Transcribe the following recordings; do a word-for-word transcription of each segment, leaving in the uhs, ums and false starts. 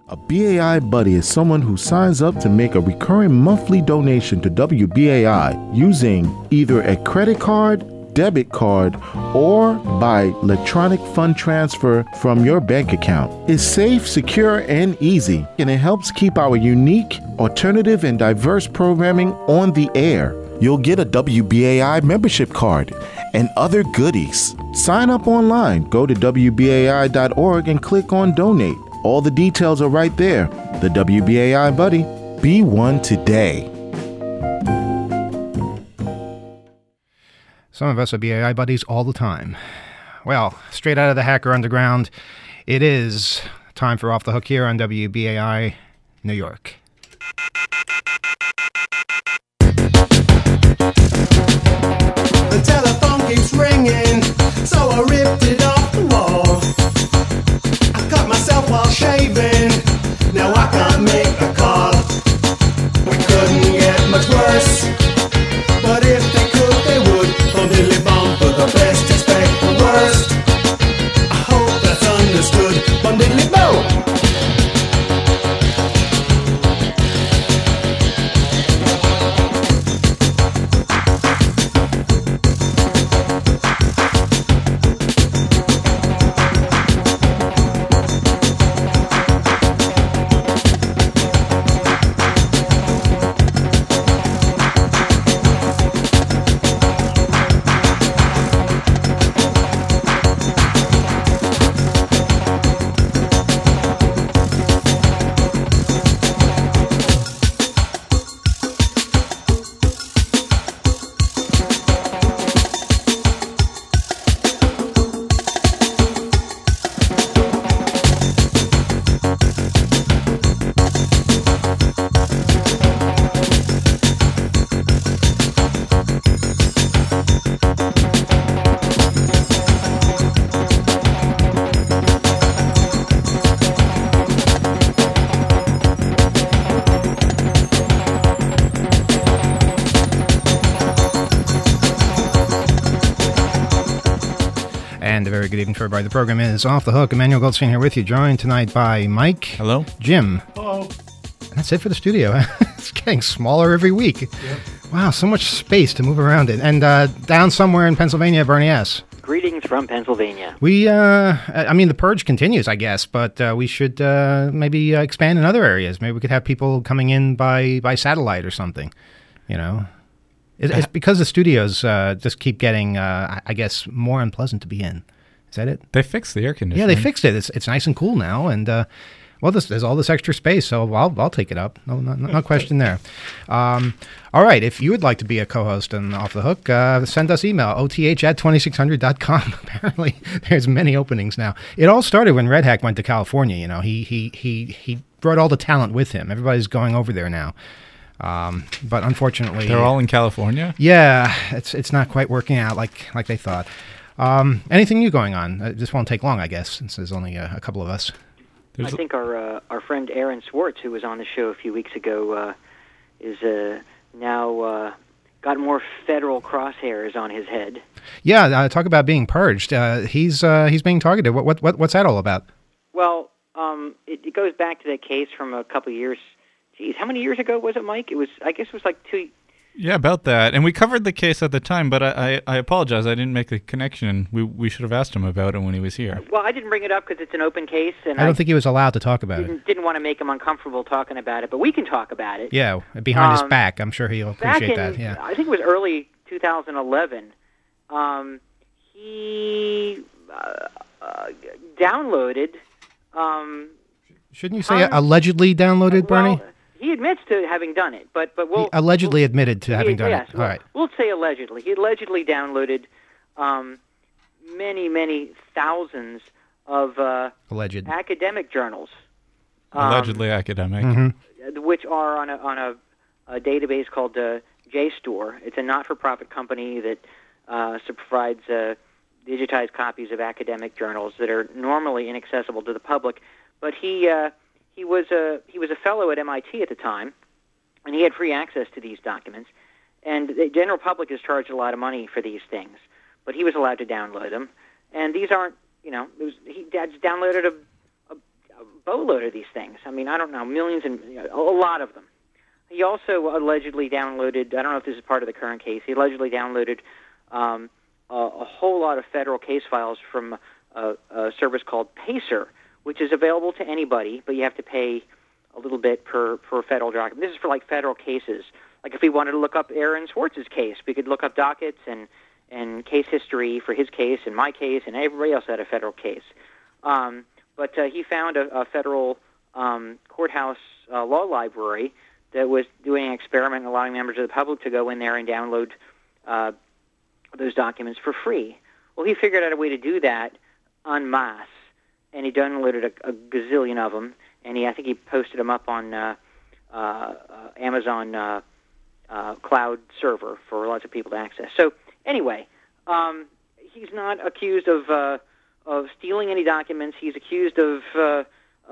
A B A I buddy is someone who signs up to make a recurring monthly donation to W B A I using either a credit card, debit card, or by electronic fund transfer from your bank account. It's safe, secure, and easy, and it helps keep our unique, alternative, and diverse programming on the air. You'll get a W B A I membership card and other goodies. Sign up online. Go to W B A I dot org and click on Donate. All the details are right there. The W B A I Buddy. Be one today. Some of us are B A I buddies all the time. Well, straight out of the Hacker Underground, it is time for Off the Hook here on W B A I New York. The telephone keeps ringing, so I ripped it off the wall. I cut myself while shaving, now I can't make a call. We couldn't get much worse, but if they could, they would. Bum diddly bum, for the best, expect the worst. I hope that's understood. Bum diddly bum. Good evening to everybody. The program is Off the Hook. Emmanuel Goldstein here with you, joined tonight by Mike. Hello. Jim. Hello. And that's it for the studio. It's getting smaller every week. Yep. Wow, so much space to move around in. And uh, down somewhere in Pennsylvania, Bernie S. Greetings from Pennsylvania. We, uh, I mean, the purge continues, I guess, but uh, we should uh, maybe uh, expand in other areas. Maybe we could have people coming in by, by satellite or something, you know. It, it's because the studios uh, just keep getting, uh, I guess, more unpleasant to be in. Is that it? They fixed the air conditioning. Yeah, they fixed it. It's it's nice and cool now, and uh, well, this, there's all this extra space, so I'll I'll take it up. No, no, no question there. Um, all right, if you would like to be a co-host on Off the Hook, uh, send us email O T H at twenty-six hundred dot com. Apparently, there's many openings now. It all started when Red Hack went to California. You know, he he he he brought all the talent with him. Everybody's going over there now. Um, but unfortunately, they're all in California. Yeah, it's it's not quite working out like like they thought. Um, anything new going on? Uh, this won't take long, I guess, since there's only uh, a couple of us. There's I think our uh, our friend Aaron Swartz, who was on the show a few weeks ago, uh, is uh, now uh, got more federal crosshairs on his head. Yeah, uh, talk about being purged. Uh, he's uh, he's being targeted. What what what what's that all about? Well, um, it, it goes back to that case from a couple of years. Geez, how many years ago was it, Mike? It was, I guess, it was like two. Yeah, about that. And we covered the case at the time, but I, I, I apologize. I didn't make the connection. We we should have asked him about it when he was here. Well, I didn't bring it up because it's an open case. And I don't I think he was allowed to talk about didn't, it. Didn't want to make him uncomfortable talking about it, but we can talk about it. Yeah, behind um, his back. I'm sure he'll back appreciate in, that. Yeah, I think it was early two thousand eleven. Um, he uh, uh, downloaded... Um, Shouldn't you say un- allegedly downloaded, well, Bernie? He admits to having done it, but but we'll... He allegedly we'll, admitted to having he, done yes, it. We'll, All right. We'll say allegedly. He allegedly downloaded um, many, many thousands of uh, Alleged. academic journals. Um, Allegedly academic. Mm-hmm. Which are on a, on a, a database called uh, JSTOR. It's a not-for-profit company that uh, provides uh, digitized copies of academic journals that are normally inaccessible to the public. But he... Uh, He was a he was a fellow at M I T at the time, and he had free access to these documents. And the general public is charged a lot of money for these things, but he was allowed to download them. And these aren't, you know, it was, he dad's downloaded a, a, a boatload of these things. I mean, I don't know, millions and you know, a lot of them. He also allegedly downloaded, I don't know if this is part of the current case, he allegedly downloaded um, a, a whole lot of federal case files from a, a service called Pacer, which is available to anybody, but you have to pay a little bit per, per federal document. This is for, like, federal cases. Like, if we wanted to look up Aaron Swartz's case, we could look up dockets and, and case history for his case and my case, and everybody else had a federal case. Um, but uh, he found a, a federal um, courthouse uh, law library that was doing an experiment allowing members of the public to go in there and download uh, those documents for free. Well, he figured out a way to do that en masse, and he downloaded a, a gazillion of them, and he I think he posted them up on uh, uh, uh, Amazon uh, uh, cloud server for lots of people to access. So anyway, um, he's not accused of uh, of stealing any documents. He's accused of uh,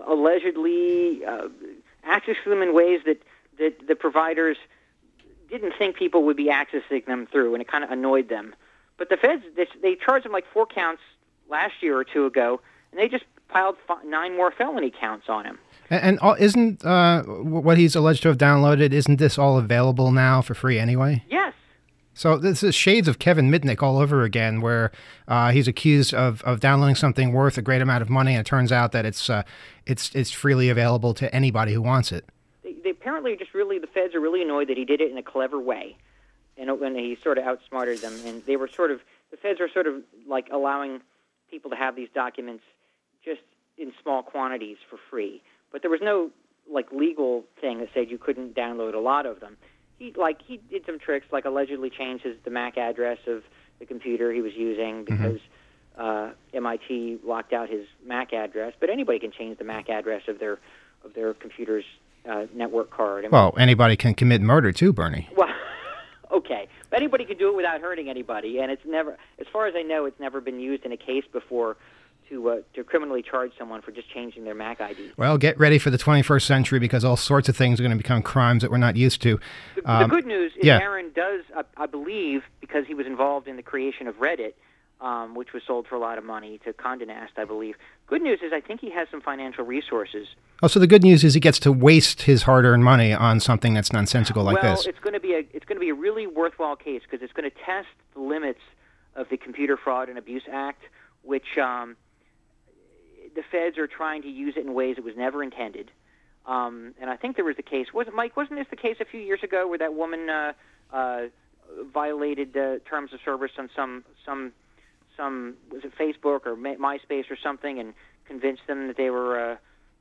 allegedly uh, accessing them in ways that, that the providers didn't think people would be accessing them through, and it kind of annoyed them. But the feds, they, they charged him like four counts last year or two ago, and they just piled f- nine more felony counts on him. And, and all, isn't uh, what he's alleged to have downloaded, isn't this all available now for free anyway? Yes. So this is shades of Kevin Mitnick all over again, where uh, he's accused of, of downloading something worth a great amount of money, and it turns out that it's uh, it's it's freely available to anybody who wants it. They, they apparently just really, the feds are really annoyed that he did it in a clever way, and when he sort of outsmarted them, and they were sort of, the feds are sort of like allowing people to have these documents just in small quantities for free. But there was no like legal thing that said you couldn't download a lot of them. He like he did some tricks, like allegedly changed his, the M A C address of the computer he was using because mm-hmm. uh, M I T locked out his M A C address. But anybody can change the M A C address of their of their computer's uh, network card. I mean, well, anybody can commit murder too, Bernie. Well, okay, but anybody can do it without hurting anybody, and it's never, as far as I know, it's never been used in a case before to uh, to criminally charge someone for just changing their M A C I D. Well, get ready for the twenty-first century, because all sorts of things are going to become crimes that we're not used to. The, um, the good news is yeah. Aaron does, I, I believe, because he was involved in the creation of Reddit, um, which was sold for a lot of money to Condé Nast, I believe. Good news is I think he has some financial resources. Oh, so the good news is he gets to waste his hard-earned money on something that's nonsensical like well, this. Well, it's going to be a it's going to be a really worthwhile case because it's going to test the limits of the Computer Fraud and Abuse Act, which um, the feds are trying to use it in ways it was never intended. Um, and I think there was a case, wasn't Mike? Wasn't this the case a few years ago where that woman uh, uh, violated uh, terms of service on some some some was it Facebook or MySpace or something, and convinced them that they were uh,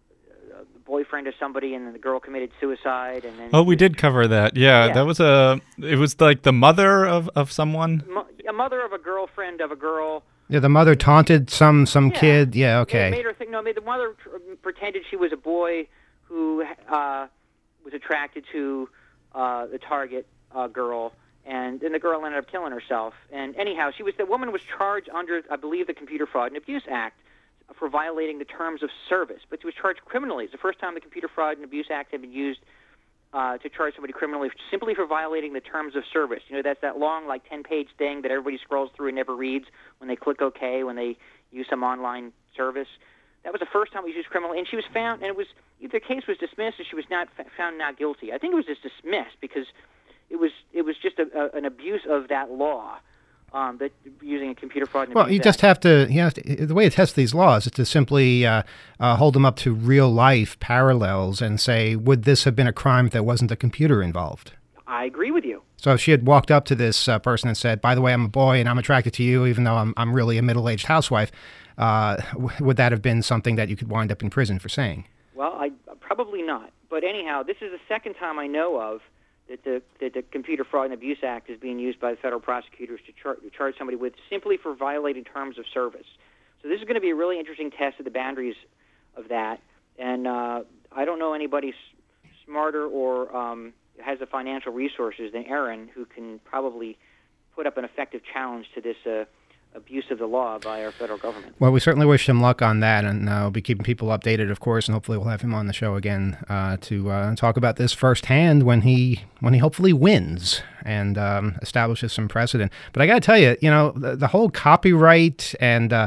a boyfriend of somebody, and then the girl committed suicide. And then oh, we did cover that. Yeah, yeah, that was a. It was like the mother of, of someone. A mother of a girlfriend of a girl. Yeah, the mother taunted some some yeah. kid. Yeah, okay. It made her think. No, made the mother tr- pretended she was a boy who uh, was attracted to uh, the target uh, girl, and then the girl ended up killing herself. And anyhow, she was the woman was charged under, I believe, the Computer Fraud and Abuse Act for violating the terms of service, but she was charged criminally. It's the first time the Computer Fraud and Abuse Act had been used uh, to charge somebody criminally simply for violating the terms of service. You know, that's that long, like, ten-page thing that everybody scrolls through and never reads when they click OK, when they use some online service. That was the first time it was used criminally, and she was found, and it was, the case was dismissed, and she was not found not guilty. I think it was just dismissed because it was it was just a, a, an abuse of that law. Um, that using a Computer Fraud and well, Abuse you just Act. have to, you have to, the way to test these laws is to simply uh, uh, hold them up to real life parallels and say, would this have been a crime if there wasn't a computer involved? I agree with you. So if she had walked up to this uh, person and said, by the way, I'm a boy and I'm attracted to you, even though I'm I'm really a middle-aged housewife, uh, w- would that have been something that you could wind up in prison for saying? Well, I probably not. But anyhow, this is the second time I know of that the, that the Computer Fraud and Abuse Act is being used by the federal prosecutors to, char- to charge somebody with simply for violating terms of service. So this is going to be a really interesting test of the boundaries of that. And uh, I don't know anybody s- smarter or um, has the financial resources than Aaron, who can probably put up an effective challenge to this uh, abuse of the law by our federal government. Well, we certainly wish him luck on that, and uh, we'll be keeping people updated, of course, and hopefully we'll have him on the show again uh, to uh, talk about this firsthand when he when he hopefully wins and um, establishes some precedent. But I got to tell you, you know, the, the whole copyright and uh,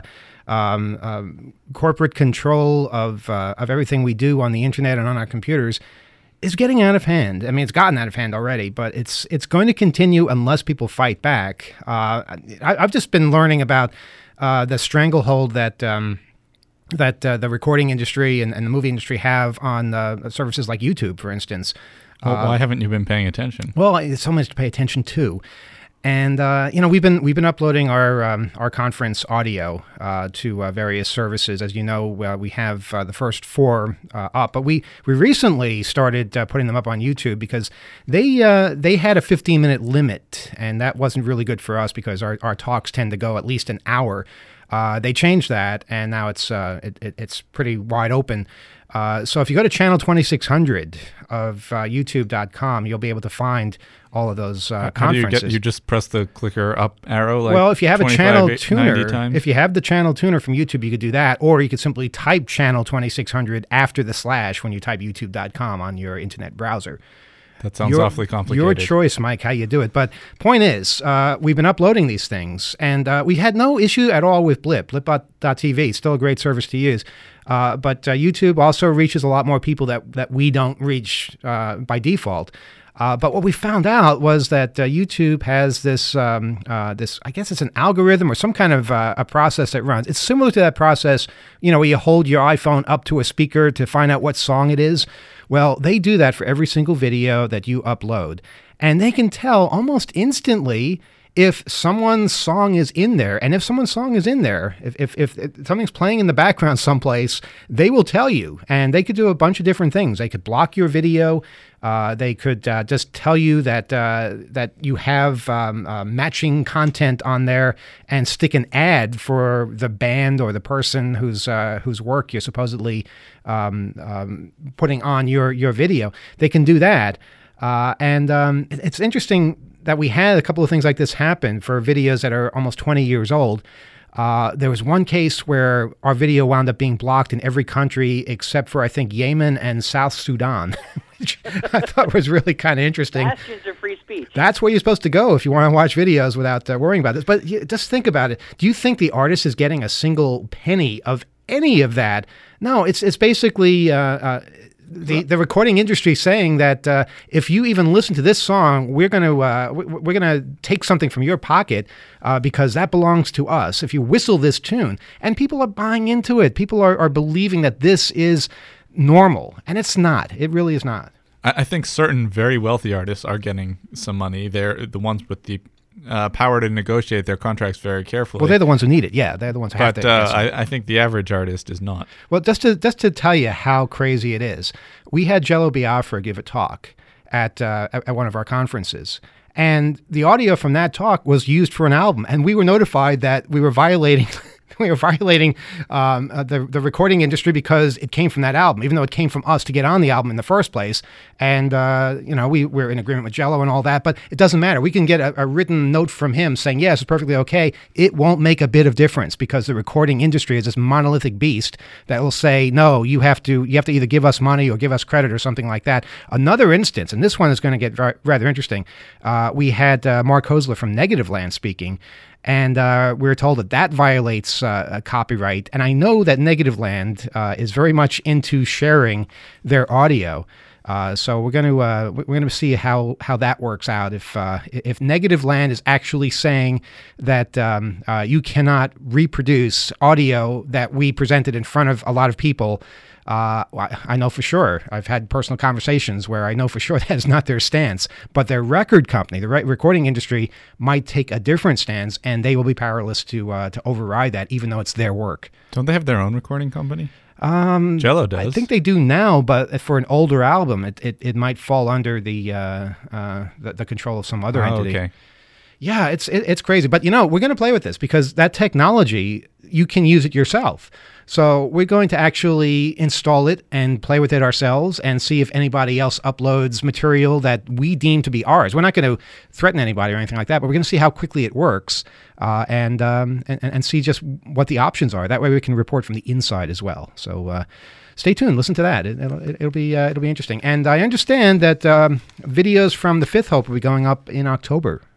um, um, corporate control of uh, of everything we do on the internet and on our computers is getting out of hand. I mean, it's gotten out of hand already, but it's it's going to continue unless people fight back. Uh, I, I've just been learning about uh, the stranglehold that um, that uh, the recording industry and, and the movie industry have on uh, services like YouTube, for instance. Well, Uh, why haven't you been paying attention? well, there's so much to pay attention to. And uh, you know, we've been we've been uploading our um, our conference audio uh, to uh, various services. As you know, uh, we have uh, the first four uh, up, but we we recently started uh, putting them up on YouTube because they uh, they had a fifteen minute limit, and that wasn't really good for us because our, our talks tend to go at least an hour. Uh, they changed that, and now it's uh, it, it, it's pretty wide open. Uh, so if you go to channel twenty-six hundred of uh, YouTube dot com, you'll be able to find all of those uh, How do you conferences. get? You just press the clicker up arrow. Like well, if you have a channel ninety tuner, times? if you have the channel tuner from YouTube, you could do that, or you could simply type channel twenty-six hundred after the slash when you type YouTube dot com on your internet browser. That sounds Your- awfully complicated. Your choice, Mike, how you do it. But point is, uh, we've been uploading these things, and uh, we had no issue at all with Blip. Blip dot T V, still a great service to use. Uh, but uh, YouTube also reaches a lot more people that, that we don't reach uh, by default. Uh, but what we found out was that uh, YouTube has this, um, uh, this, I guess it's an algorithm or some kind of uh, a process that runs. It's similar to that process, you know, where you hold your iPhone up to a speaker to find out what song it is. Well, they do that for every single video that you upload. And they can tell almost instantly if someone's song is in there. And if someone's song is in there, if, if, if, if something's playing in the background someplace, they will tell you. And they could do a bunch of different things. They could block your video. Uh, they could uh, just tell you that uh, that you have um, uh, matching content on there and stick an ad for the band or the person whose uh, whose work you're supposedly um, um, putting on your, your video. They can do that. Uh, and um, it- it's interesting that we had a couple of things like this happen for videos that are almost twenty years old. Uh, there was one case where our video wound up being blocked in every country except for, I think, Yemen and South Sudan, which I thought was really kind of interesting. Bastions of free speech. That's where you're supposed to go if you want to watch videos without uh, worrying about this. But you, just think about it. Do you think the artist is getting a single penny of any of that? No, it's it's basically uh, uh, the the recording industry saying that uh, if you even listen to this song, we're going to uh, we- we're going to take something from your pocket uh, because that belongs to us. If you whistle this tune, and people are buying into it, people are, are believing that this is normal, and it's not. It really is not. I, I think certain very wealthy artists are getting some money. They're the ones with the uh, power to negotiate their contracts very carefully. Well, they're the ones who need it. Yeah, they're the ones who have but to. uh, get some. I, I think the average artist is not. Well, just to just to tell you how crazy it is, we had Jello Biafra give a talk at uh, at at one of our conferences, and the audio from that talk was used for an album, and we were notified that we were violating. We were violating um, uh, the the recording industry because it came from that album, even though it came from us to get on the album in the first place. And uh, you know, we we're in agreement with Jello and all that, but it doesn't matter. We can get a, a written note from him saying yes, it's perfectly okay. It won't make a bit of difference because the recording industry is this monolithic beast that will say no. You have to you have to either give us money or give us credit or something like that. Another instance, and this one is going to get very, rather interesting. Uh, we had uh, Mark Hosler from Negative Land speaking. And uh, we were told that that violates uh, a copyright. And I know that Negative Land uh, is very much into sharing their audio. Uh, so we're going to uh, we're going to see how, how that works out. If uh, if Negative Land is actually saying that um, uh, you cannot reproduce audio that we presented in front of a lot of people. Uh, I I know for sure. I've had personal conversations where I know for sure that is not their stance. But their record company, the re- recording industry, might take a different stance, and they will be powerless to uh, to override that, even though it's their work. Don't they have their own recording company? Um, Jello does. I think they do now, but for an older album, it, it, it might fall under the, uh, uh, the the control of some other Oh, entity. okay. Yeah, it's it, it's crazy, but you know we're going to play with this because that technology you can use it yourself. So we're going to actually install it and play with it ourselves and see if anybody else uploads material that we deem to be ours. We're not going to threaten anybody or anything like that, but we're going to see how quickly it works uh, and, um, and and see just what the options are. That way we can report from the inside as well. So. Uh, Stay tuned. Listen to that. It, it'll, it'll be uh, it'll be interesting. And I understand that um, videos from the Fifth Hope will be going up in October.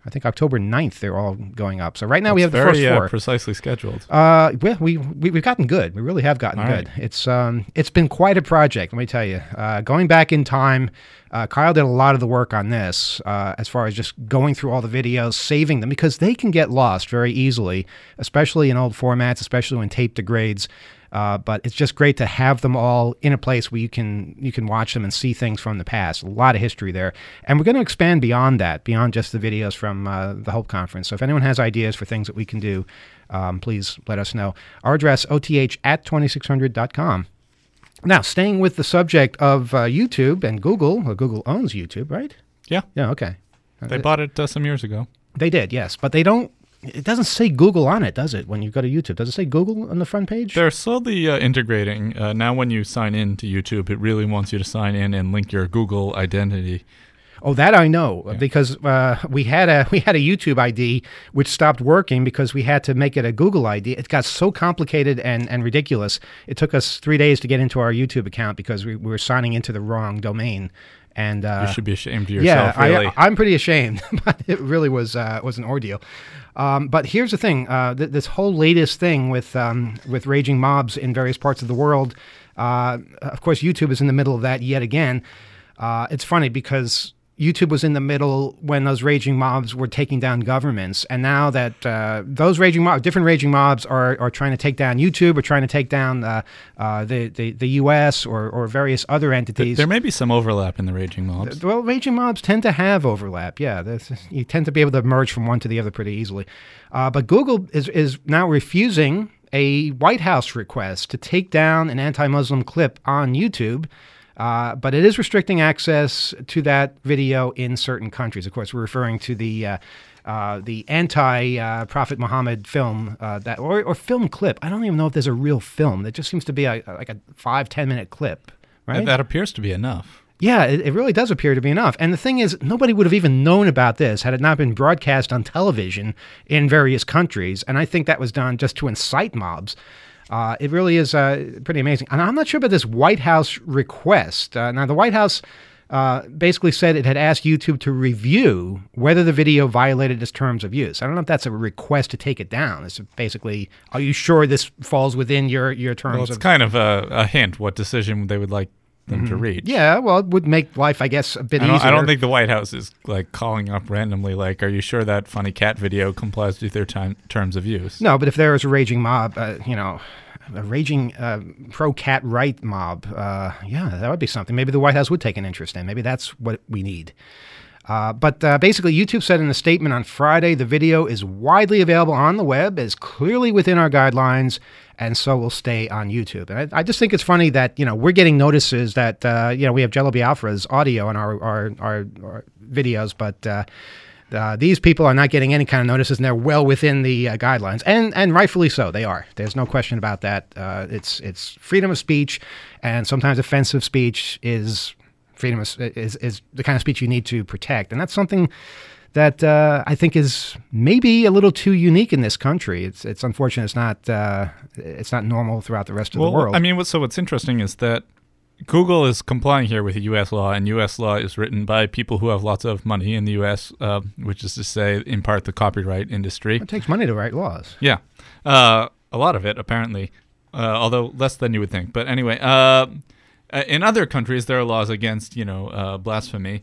I think October ninth, they're all going up. So right now we have That's the very, first four. Uh, precisely scheduled. Uh, well, we, we we've gotten good. We really have gotten All good. right. It's um it's been quite a project. Let me tell you. Uh, going back in time, uh, Kyle did a lot of the work on this. Uh, as far as just going through all the videos, saving them because they can get lost very easily, especially in old formats, especially when tape degrades. Uh, but it's just great to have them all in a place where you can you can watch them and see things from the past. A lot of history there. And we're going to expand beyond that, beyond just the videos from uh, the Hope Conference. So if anyone has ideas for things that we can do, um, please let us know. Our address, O T H at twenty-six hundred dot com. Now, staying with the subject of uh, YouTube and Google. Well, Google owns YouTube, right? Yeah. Yeah, okay. They bought it uh, some years ago. They did, yes. But they don't... It doesn't say Google on it, does it, when you go to YouTube? Does it say Google on the front page? They're slowly uh, integrating. Uh, now when you sign in to YouTube, it really wants you to sign in and link your Google identity. Oh, that I know, Yeah. because uh, we had a we had a YouTube I D which stopped working because we had to make it a Google I D. It got so complicated and, and ridiculous. It took us three days to get into our YouTube account because we, we were signing into the wrong domain. And uh, You should be ashamed of yeah, yourself, really. I, I'm pretty ashamed, but it really was uh, was an ordeal. Um, but here's the thing: uh, th- this whole latest thing with um, with raging mobs in various parts of the world. Uh, of course, YouTube is in the middle of that yet again. Uh, it's funny because YouTube was in the middle when those raging mobs were taking down governments, and now that uh, those raging mobs, different raging mobs, are are trying to take down YouTube or trying to take down uh, uh, the, the the U S or or various other Th- entities. there may be some overlap in the raging mobs. Well, raging mobs tend to have overlap. Yeah, that's, you tend to be able to merge from one to the other pretty easily. Uh, but Google is is now refusing a White House request to take down an anti-Muslim clip on YouTube. Uh, but it is restricting access to that video in certain countries. Of course, we're referring to the uh, uh, the anti-Prophet Muhammad film uh, that or, or film clip. I don't even know if there's a real film. It just seems to be a, like a five ten minute clip, right? That, that appears to be enough. Yeah, it, it really does appear to be enough. And the thing is, nobody would have even known about this had it not been broadcast on television in various countries. And I think that was done just to incite mobs. Uh, it really is uh, pretty amazing. And I'm not sure about this White House request. Uh, now, the White House uh, basically said it had asked YouTube to review whether the video violated its terms of use. I don't know if that's a request to take it down. It's basically, are you sure this falls within your, your terms Well, it's of... kind of a, a hint what decision they would like them to reach. Yeah, well, it would make life, I guess, a bit I don't, easier. I don't think the White House is like calling up randomly, like, "Are you sure that funny cat video complies with their time, terms of use?" No, but if there is a raging mob, uh, you know, a raging uh, pro-cat right mob, uh, yeah, that would be something. Maybe the White House would take an interest in. Maybe that's what we need. Uh, but uh, basically, YouTube said in a statement on Friday, the video is widely available on the web, is clearly within our guidelines, and so will stay on YouTube. And I, I just think it's funny that, you know, we're getting notices that, uh, you know, we have Jello Biafra's audio in our, our, our, our videos, but uh, uh, these people are not getting any kind of notices, and they're well within the uh, guidelines. And and rightfully so, they are. There's no question about that. Uh, it's it's freedom of speech, and sometimes offensive speech is... Freedom is, is is the kind of speech you need to protect. And that's something that uh, I think is maybe a little too unique in this country. It's it's unfortunate it's not uh, it's not normal throughout the rest of well, the world. I mean, what, so what's interesting is that Google is complying here with U S law, and U S law is written by people who have lots of money in the U S, uh, which is to say, in part, the copyright industry. It takes money to write laws. Yeah. Uh, a lot of it, apparently, uh, although less than you would think. But anyway... Uh, Uh, in other countries, there are laws against, you know, uh, blasphemy,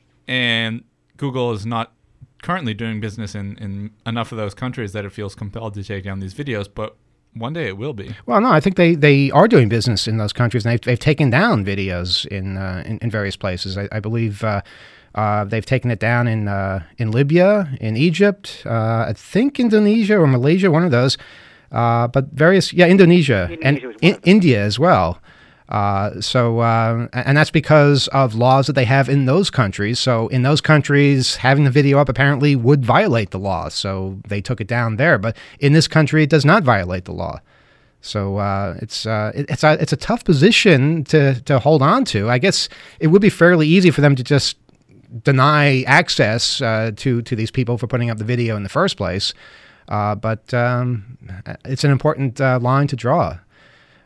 and Google is not currently doing business in, in enough of those countries that it feels compelled to take down these videos, but one day it will be. Well, no, I think they, they are doing business in those countries, and they've, they've taken down videos in uh, in, in various places. I, I believe uh, uh, they've taken it down in uh, in Libya, in Egypt, uh, I think Indonesia or Malaysia, one of those. Uh, but various, yeah, Indonesia, Indonesia and was one in, of them. India as well. Uh, so, uh, and that's because of laws that they have in those countries. So in those countries, having the video up apparently would violate the law. So they took it down there. But in this country, it does not violate the law. So uh, it's uh, it, it's a it's a tough position to to hold on to. I guess it would be fairly easy for them to just deny access uh, to to these people for putting up the video in the first place. Uh, but um, it's an important uh, line to draw.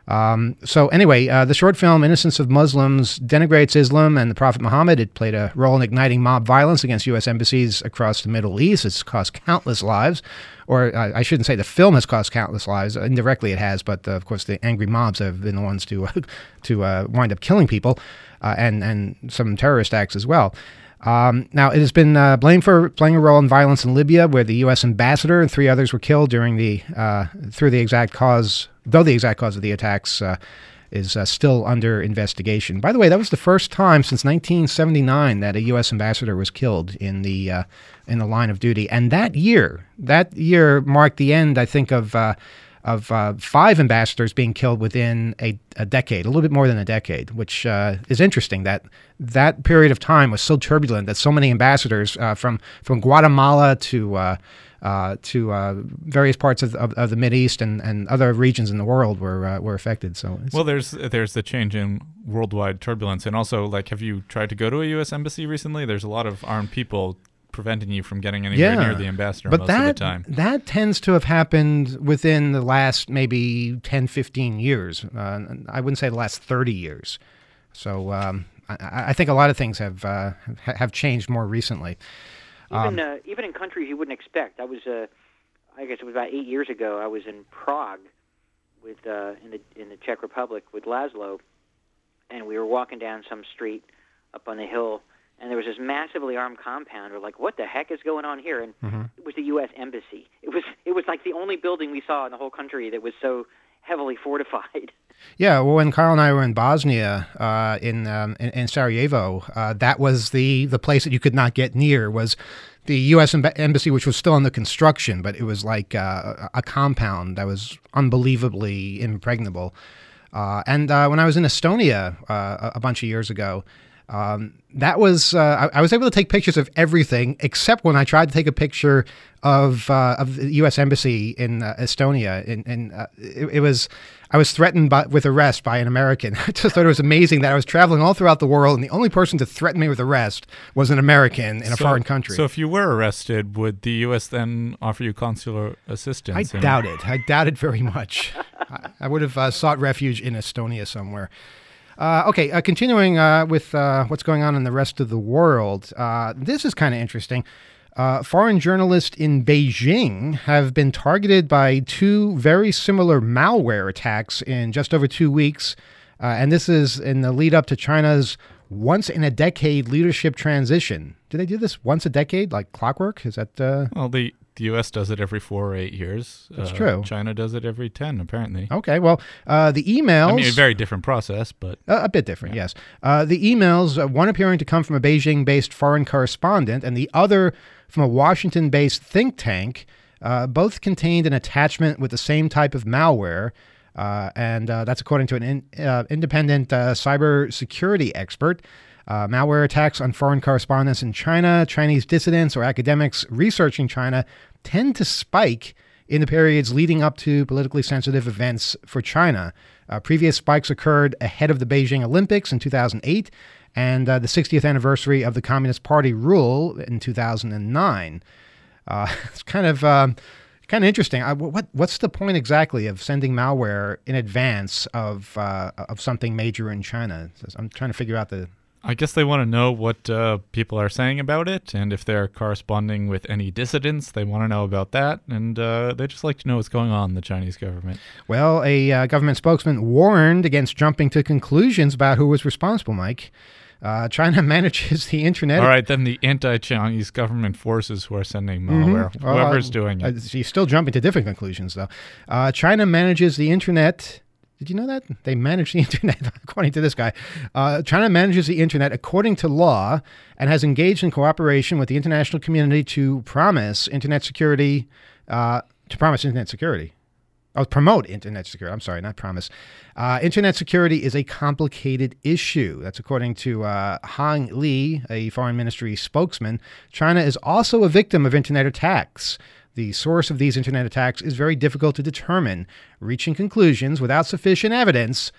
Um, so anyway, uh, the short film Innocence of Muslims denigrates Islam and the Prophet Muhammad. It played a role in igniting mob violence against U S embassies across the Middle East. It's cost countless lives. Or uh, I shouldn't say the film has cost countless lives. Indirectly it has, but uh, of course the angry mobs have been the ones to, uh, to uh, wind up killing people uh, and, and some terrorist acts as well. Um, now, it has been uh, blamed for playing a role in violence in Libya, where the U S ambassador and three others were killed during the uh, through the exact cause, though the exact cause of the attacks uh, is uh, still under investigation. By the way, that was the first time since nineteen seventy-nine that a U S ambassador was killed in the uh, in the line of duty, and that year, that year marked the end, I think, of. Uh, of uh, five ambassadors being killed within a, a decade, a little bit more than a decade, which uh, is interesting that that period of time was so turbulent that so many ambassadors uh, from, from Guatemala to uh, uh, to uh, various parts of, of, of the Mideast and, and other regions in the world were uh, were affected. So it's, well, there's there's the change in worldwide turbulence, and also, like, have you tried to go to a U S embassy recently? There's a lot of armed people preventing you from getting anywhere yeah, near the ambassador but most that, of the time. That tends to have happened within the last maybe ten, fifteen years. Uh, I wouldn't say the last thirty years. So um, I, I think a lot of things have uh, have changed more recently. Even Um, uh, even in countries you wouldn't expect. I was, uh, I guess it was about eight years ago. I was in Prague with uh, in the in the Czech Republic with Laszlo, and we were walking down some street up on the hill. And there was this massively armed compound. We're like, what the heck is going on here? And mm-hmm. it was the U S embassy. It was it was like the only building we saw in the whole country that was so heavily fortified. Yeah, well, when Kyle and I were in Bosnia, uh, in, um, in in Sarajevo, uh, that was the the place that you could not get near. Was the U S embassy, which was still under construction, but it was like uh, a compound that was unbelievably impregnable. Uh, and uh, when I was in Estonia uh, a bunch of years ago. Um, that was, uh, I, I was able to take pictures of everything except when I tried to take a picture of, uh, of the U S embassy in uh, Estonia. And, and uh, it, it was, I was threatened by, with arrest by an American. I just thought it was amazing that I was traveling all throughout the world and the only person to threaten me with arrest was an American in a so, foreign country. So if you were arrested, would the U S then offer you consular assistance? I and- doubt it. I doubt it very much. I, I would have uh, sought refuge in Estonia somewhere. Uh, okay, uh, continuing uh, with uh, what's going on in the rest of the world. Uh, this is kind of interesting. Uh, foreign journalists in Beijing have been targeted by two very similar malware attacks in just over two weeks. Uh, and this is in the lead up to China's once-in-a-decade leadership transition. Do they do this once a decade, like clockwork? Is that... Uh... Well, the, the U S does it every four or eight years. That's uh, true. China does it every ten, apparently. Okay, well, uh, the emails... I mean, a very different process, but... Uh, a bit different, yeah. yes. Uh, the emails, uh, one appearing to come from a Beijing-based foreign correspondent and the other from a Washington-based think tank, uh, both contained an attachment with the same type of malware, uh, and uh, that's according to an in, uh, independent uh, cybersecurity expert. Uh, malware attacks on foreign correspondents in China, Chinese dissidents, or academics researching China tend to spike in the periods leading up to politically sensitive events for China. Uh, previous spikes occurred ahead of the Beijing Olympics in two thousand eight and uh, the sixtieth anniversary of the Communist Party rule in two thousand nine. Uh, it's kind of um, kind of interesting. I, what what's the point exactly of sending malware in advance of uh, of something major in China? I'm trying to figure out the. I guess they want to know what uh, people are saying about it, and if they're corresponding with any dissidents, they want to know about that, and uh, they just like to know what's going on in the Chinese government. Well, a uh, government spokesman warned against jumping to conclusions about who was responsible, Mike. Uh, China manages the internet. All right, then the anti-Chinese government forces who are sending malware, Mm-hmm. whoever's uh, doing it. Uh, so you still jumping to different conclusions, though. Uh, China manages the internet... Did you know that? They manage the internet, according to this guy. Uh, China manages the internet according to law and has engaged in cooperation with the international community to promise internet security, uh, to promise internet security. Oh, promote internet security. I'm sorry, not promise. Uh, internet security is a complicated issue. That's according to uh, Hang Li, a foreign ministry spokesman. China is also a victim of internet attacks. The source of these internet attacks is very difficult to determine. Reaching conclusions without sufficient evidence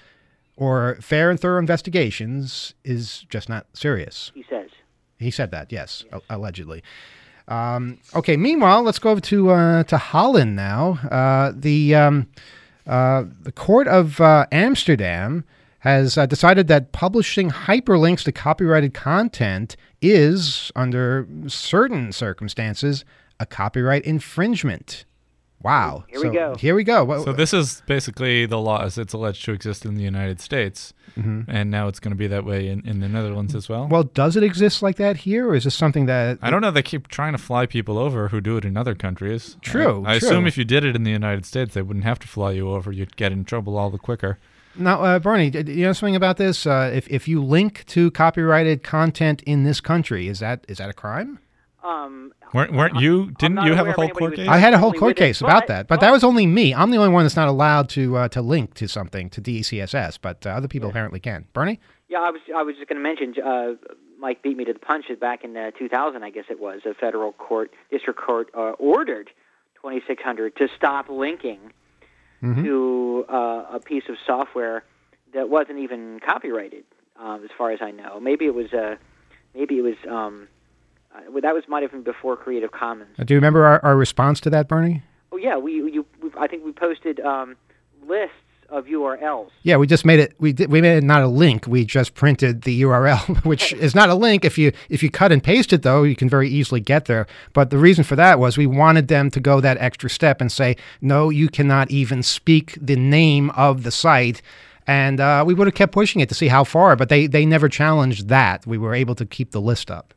or fair and thorough investigations is just not serious. He says. He said that, yes, yes. A- allegedly. Um, okay, meanwhile, let's go over to uh, to Holland now. Uh, the um, Uh, the Court of uh, Amsterdam has uh, decided that publishing hyperlinks to copyrighted content is, under certain circumstances, a copyright infringement. Wow. Here we So, go. Here we go. What- So this is basically the law as it's alleged to exist in the United States, and now it's going to be that way in, in the Netherlands as well. well, does it exist like that here, or is this something that... I don't know. They keep trying to fly people over who do it in other countries. True, I, I true. assume if you did it in the United States, they wouldn't have to fly you over. You'd get in trouble all the quicker. Now, uh, Bernie, do you know something about this? Uh, if if you link to copyrighted content in this country, is that is that a crime? Um, Weren't, weren't you? I'm Didn't not you have aware a of whole anybody court who's case? I had a whole Only court with it, case about but- that, but that was only me. I'm the only one that's not allowed to uh, to link to something to D E C S S, but uh, other people apparently can. Bernie? Yeah, I was I was just going to mention. Uh, Mike beat me to the punch. Back in uh, two thousand, I guess it was, a federal court, district court, uh, ordered twenty-six hundred to stop linking Mm-hmm. to uh, a piece of software that wasn't even copyrighted, um, as far as I know. Maybe it was. Uh, maybe it was. Um, uh, well, that was might have been before Creative Commons. Uh, do you remember our, our response to that, Bernie? Oh yeah, we you we, I think we posted um, lists of U R Ls. Yeah, we just made it. We did, we made it not a link. We just printed the U R L, which is not a link. If you if you cut and paste it, though, you can very easily get there. But the reason for that was we wanted them to go that extra step and say, no, you cannot even speak the name of the site. And uh, we would have kept pushing it to see how far, but they they never challenged that. We were able to keep the list up.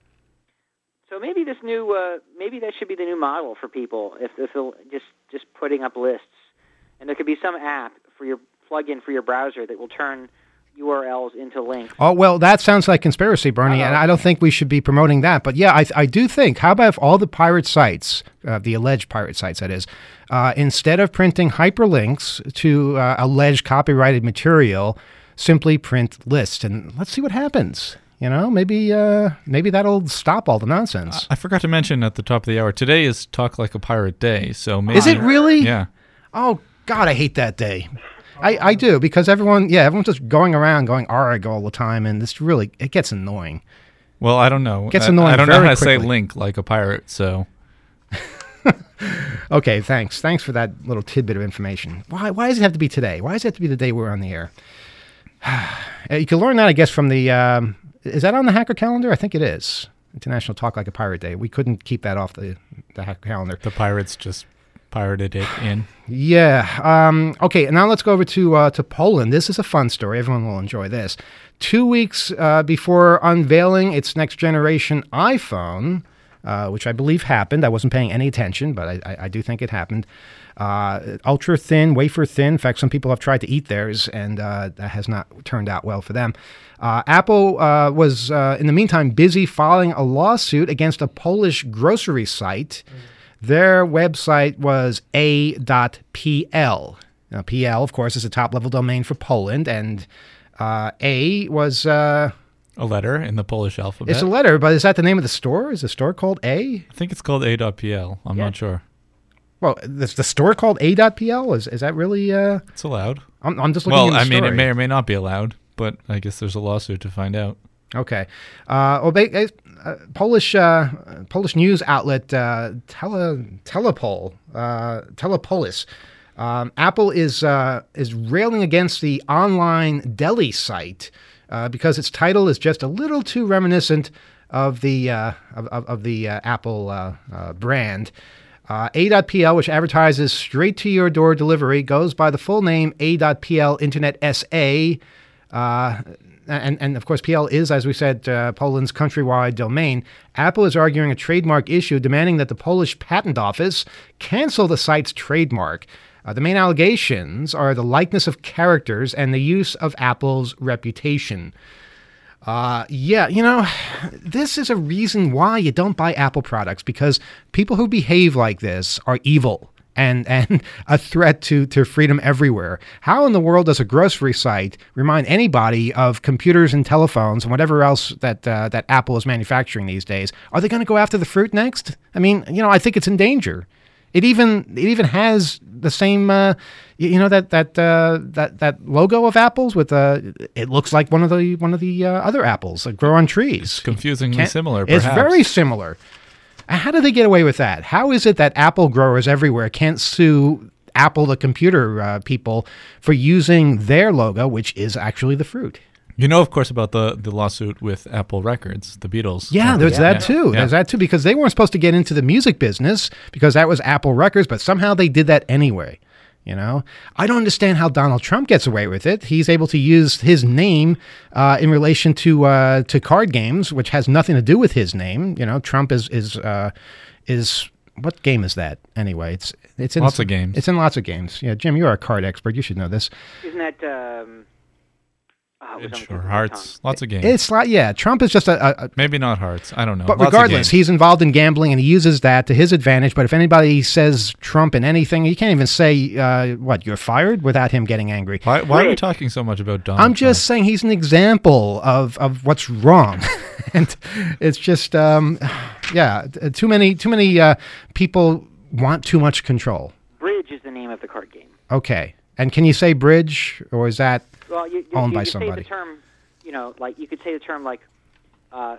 So maybe this new, uh, maybe that should be the new model for people. If, if they'll just just putting up lists, and there could be some app for your plug-in for your browser that will turn U R Ls into links. Oh, well, that sounds like conspiracy, Bernie, and I don't think we should be promoting that. But yeah, I, I do think, how about if all the pirate sites, uh, the alleged pirate sites, that is, uh, instead of printing hyperlinks to uh, alleged copyrighted material, simply print lists, and let's see what happens. You know, maybe uh, maybe that'll stop all the nonsense. I forgot to mention at the top of the hour, today is Talk Like a Pirate Day. So maybe, Is it really? Yeah. Oh, God, I hate that day. I, I do, because everyone, yeah, everyone's just going around going arg all the time, and this really, it gets annoying. Well, I don't know. Gets I, annoying I don't know very how to say quickly. link like a pirate, so. Okay, thanks. Thanks for that little tidbit of information. Why Why does it have to be today? Why does it have to be the day we're on the air? Uh, you can learn that, I guess, from the, um, is that on the Hacker calendar? I think it is. International Talk Like a Pirate Day. We couldn't keep that off the, the Hacker calendar. The pirates just pirated it in. Yeah. Um, okay, now let's go over to uh, to Poland. This is a fun story. Everyone will enjoy this. Two weeks uh, before unveiling its next generation iPhone, uh, which I believe happened. I wasn't paying any attention, but I, I, I do think it happened. Uh, ultra thin, wafer thin. In fact, some people have tried to eat theirs, and uh, that has not turned out well for them. Uh, Apple uh, was, uh, in the meantime, busy filing a lawsuit against a Polish grocery site. Mm. Their website was a dot p l. Now, P L, of course, is a top-level domain for Poland, and uh, A was... Uh, a letter in the Polish alphabet. It's a letter, but is that the name of the store? Is the store called A? I think it's called a dot p l. I'm Yeah. not sure. Well, is the store called a dot p l? Is is that really... Uh, It's allowed. I'm, I'm just looking Well, at the I mean, it story. may or may not be allowed, but I guess there's a lawsuit to find out. Okay. Uh, well, ba- uh, Polish uh, Polish news outlet uh, Tele Telepol uh, Telepolis. Um, Apple is uh, is railing against the online deli site uh, because its title is just a little too reminiscent of the uh, of, of, of the uh, Apple uh, uh, brand. Uh, a dot p l, which advertises straight-to-your-door delivery, goes by the full name a dot p l Internet S A. Uh, and, and, of course, P L is, as we said, uh, Poland's countrywide domain. Apple is arguing a trademark issue, demanding that the Polish Patent Office cancel the site's trademark. Uh, the main allegations are the likeness of characters and the use of Apple's reputation. Uh, yeah, you know, this is a reason why you don't buy Apple products, because people who behave like this are evil and and a threat to, to freedom everywhere. How in the world does a grocery site remind anybody of computers and telephones and whatever else that uh, that Apple is manufacturing these days? Are they going to go after the fruit next? I mean, you know, I think it's in danger. It even it even has the same, uh, you, you know, that that uh, that that logo of apples with uh, it looks like one of the one of the uh, other apples that grow on trees. It's confusingly Can't- similar, It's perhaps. very similar. How do they get away with that? How is it that apple growers everywhere can't sue Apple, the computer uh, people, for using their logo, which is actually the fruit. You know, of course, about the, the lawsuit with Apple Records, the Beatles. Yeah, there's yeah. that too. Yeah. There's that too, because they weren't supposed to get into the music business because that was Apple Records, but somehow they did that anyway. You know, I don't understand how Donald Trump gets away with it. He's able to use his name uh, in relation to uh, to card games, which has nothing to do with his name. You know, Trump is is uh, is what game is that anyway? It's it's in Lots of games. It's in lots of games. Yeah, Jim, you're a card expert. You should know this. Isn't that um, oh, it was on the tip Sure, of my Hearts, tongue. lots of games. It's like yeah, Trump is just a, a, Maybe not Hearts. I don't know. But Lots of regardless, games. he's involved in gambling, and he uses that to his advantage. But if anybody says Trump in anything, he can't even say, uh, what, you're fired, without him getting angry. Why, why are we Wait. talking so much about Donald I'm just Trump? saying he's an example of, of what's wrong. And it's just, um, yeah, t- too many, too many uh, people want too much control. Bridge is the name of the card game. Okay. And can you say bridge, or is that... Well, you, you, Owned you by could somebody. say the term, you know, like you could say the term like uh,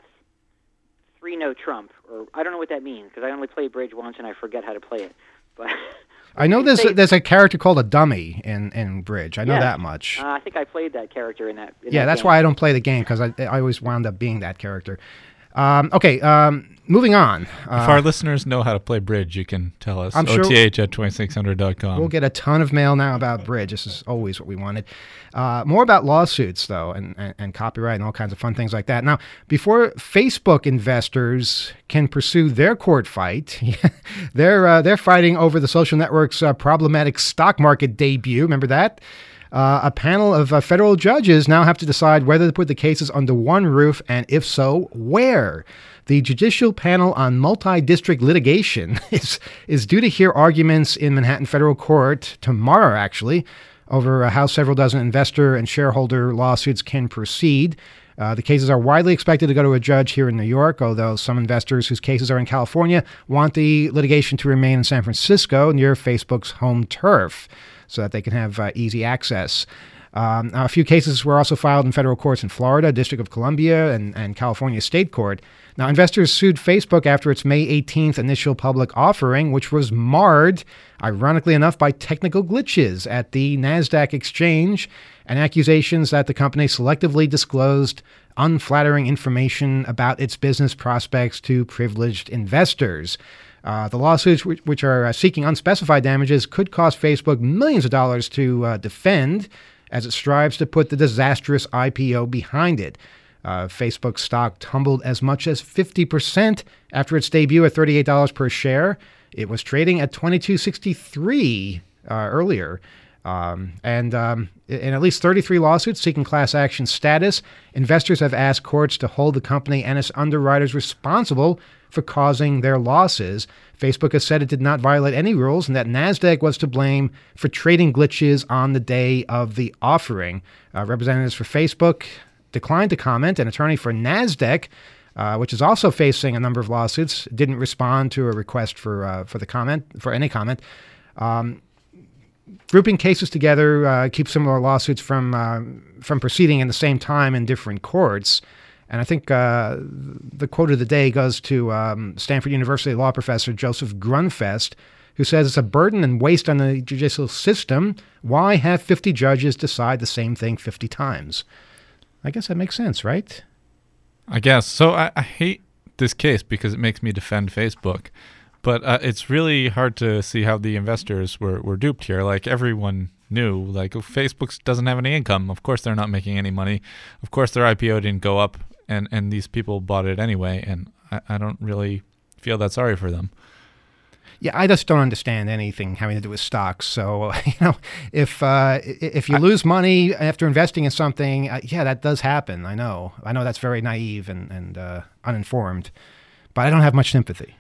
three no Trump, or I don't know what that means because I only played bridge once and I forget how to play it. But I know you there's say- a, there's a character called a dummy in, in bridge. I know Yes. that much. Uh, I think I played that character in that. In Yeah, that that's game. why I don't play the game, because I, I always wound up being that character. Um, okay, um, moving on. If Uh, our listeners know how to play bridge, you can tell us. I'm sure- O T H at twenty-six hundred dot com. we'll get a ton of mail now about bridge. This is always what we wanted. Uh, more about lawsuits, though, and, and, and copyright and all kinds of fun things like that. Now, before Facebook investors can pursue their court fight, they're, uh, they're fighting over the social network's uh, problematic stock market debut. Remember that? Uh, a panel of uh, federal judges now have to decide whether to put the cases under one roof, and if so, where. The Judicial Panel on Multi-District Litigation is, is due to hear arguments in Manhattan Federal Court tomorrow, actually, over uh, how several dozen investor and shareholder lawsuits can proceed. Uh, the cases are widely expected to go to a judge here in New York, although some investors whose cases are in California want the litigation to remain in San Francisco near Facebook's home turf, so that they can have uh, easy access. Um, a few cases were also filed in federal courts in Florida, District of Columbia, and, and California State Court. Now, investors sued Facebook after its May eighteenth initial public offering, which was marred, ironically enough, by technical glitches at the NASDAQ exchange and accusations that the company selectively disclosed unflattering information about its business prospects to privileged investors. Uh, the lawsuits, which, which are uh, seeking unspecified damages, could cost Facebook millions of dollars to uh, defend as it strives to put the disastrous I P O behind it. Uh, Facebook stock tumbled as much as fifty percent after its debut at thirty-eight dollars per share. It was trading at twenty-two sixty-three uh, earlier. Um, and um, in at least thirty-three lawsuits seeking class action status, investors have asked courts to hold the company and its underwriters responsible for causing their losses. Facebook has said it did not violate any rules and that NASDAQ was to blame for trading glitches on the day of the offering. Uh, representatives for Facebook declined to comment. An attorney for NASDAQ, uh, which is also facing a number of lawsuits, didn't respond to a request for uh, for the comment, for any comment. Um, grouping cases together uh, keeps similar lawsuits from uh, from proceeding in the same time in different courts. And I think uh, the quote of the day goes to um, Stanford University law professor Joseph Grunfest, who says it's a burden and waste on the judicial system. Why have fifty judges decide the same thing fifty times? I guess that makes sense, right? I guess. So I, I hate this case because it makes me defend Facebook. But uh, it's really hard to see how the investors were, were duped here. Like, everyone knew, like, Facebook doesn't have any income. Of course they're not making any money. Of course their I P O didn't go up, and, and these people bought it anyway. And I, I don't really feel that sorry for them. Yeah, I just don't understand anything having to do with stocks. So, you know, if uh, if you lose money after investing in something, uh, yeah, that does happen. I know. I know that's very naive and, and uh, uninformed, but I don't have much sympathy.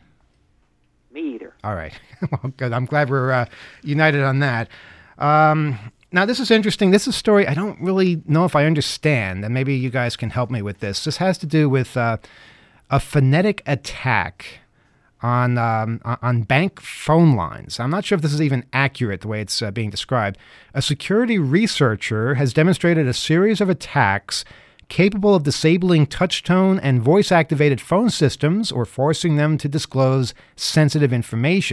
Me either. All right. Well, good. I'm glad we're uh, united on that. Um, now, this is interesting. This is a story I don't really know if I understand, and maybe you guys can help me with this. This has to do with uh, a phonetic attack on um, on bank phone lines. I'm not sure if this is even accurate the way it's uh, being described. A security researcher has demonstrated a series of attacks capable of disabling touch-tone and voice-activated phone systems or forcing them to disclose sensitive information.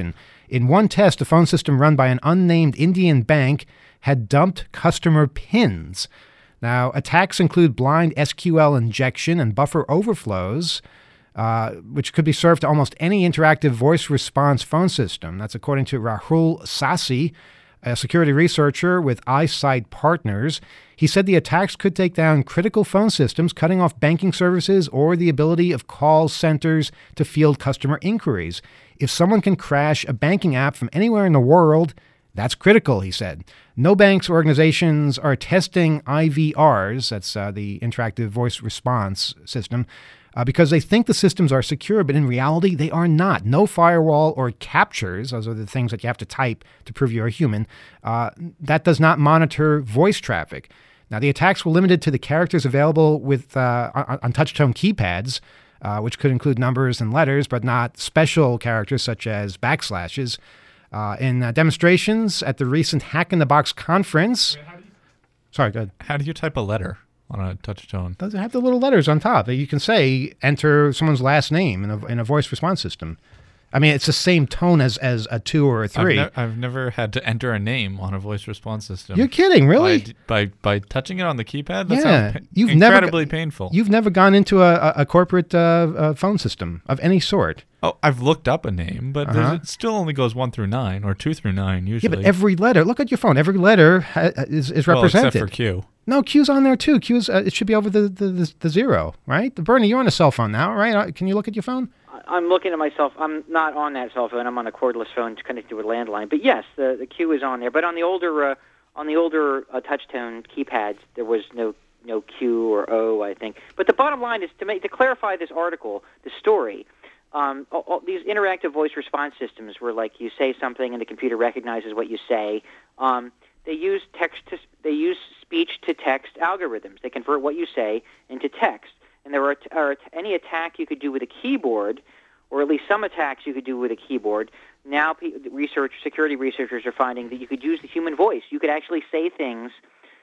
In one test, a phone system run by an unnamed Indian bank had dumped customer PINs. Now, attacks include blind S Q L injection and buffer overflows, uh, which could be served to almost any interactive voice response phone system. That's according to Rahul Sasi, a security researcher with Eyesight Partners. He said the attacks could take down critical phone systems, cutting off banking services or the ability of call centers to field customer inquiries. If someone can crash a banking app from anywhere in the world, that's critical, he said. No banks or organizations are testing I V Rs, that's uh, the interactive voice response system, uh, because they think the systems are secure, but in reality, they are not. No firewall or captures, those are the things that you have to type to prove you're a human, uh, that does not monitor voice traffic. Now, the attacks were limited to the characters available with uh, on, on touch-tone keypads, uh, which could include numbers and letters, but not special characters such as backslashes. Uh, in uh, demonstrations at the recent Hack in the Box conference. Wait, how do you, Sorry, go ahead. How do you type a letter on a touch tone? Does it have the little letters on top? You can say, enter someone's last name in a, in a voice response system. I mean, it's the same tone as, as a two or a three. I've, ne- I've never had to enter a name on a voice response system. You're kidding, really? By, by by touching it on the keypad? That Yeah. sounds pa- You've incredibly never, painful. You've never gone into a, a, a corporate uh, uh, phone system of any sort. Oh, I've looked up a name, but Uh-huh. there's- it still only goes one through nine or two through nine Yeah, usually. but every letter, look at your phone, every letter ha- is, is well, represented. except for Q. No, Q's on there too. Q's, uh, it should be over the, the, the, the zero, right? Bernie, you're on a cell phone now, right? Uh, Can you look at your phone? I'm looking at myself. I'm not on that cell phone. I'm on a cordless phone connected to a landline. But yes, the the Q is on there. But on the older uh, on the older uh, touch-tone keypads, there was no no Q or O, I think. But the bottom line is to make to clarify this article, the story. Um, all, all these interactive voice response systems, where like you say something and the computer recognizes what you say. Um, they use text to they use speech to text algorithms. They convert what you say into text. And there are, are any attack you could do with a keyboard, or at least some attacks you could do with a keyboard. Now, pe- research security researchers are finding that you could use the human voice. You could actually say things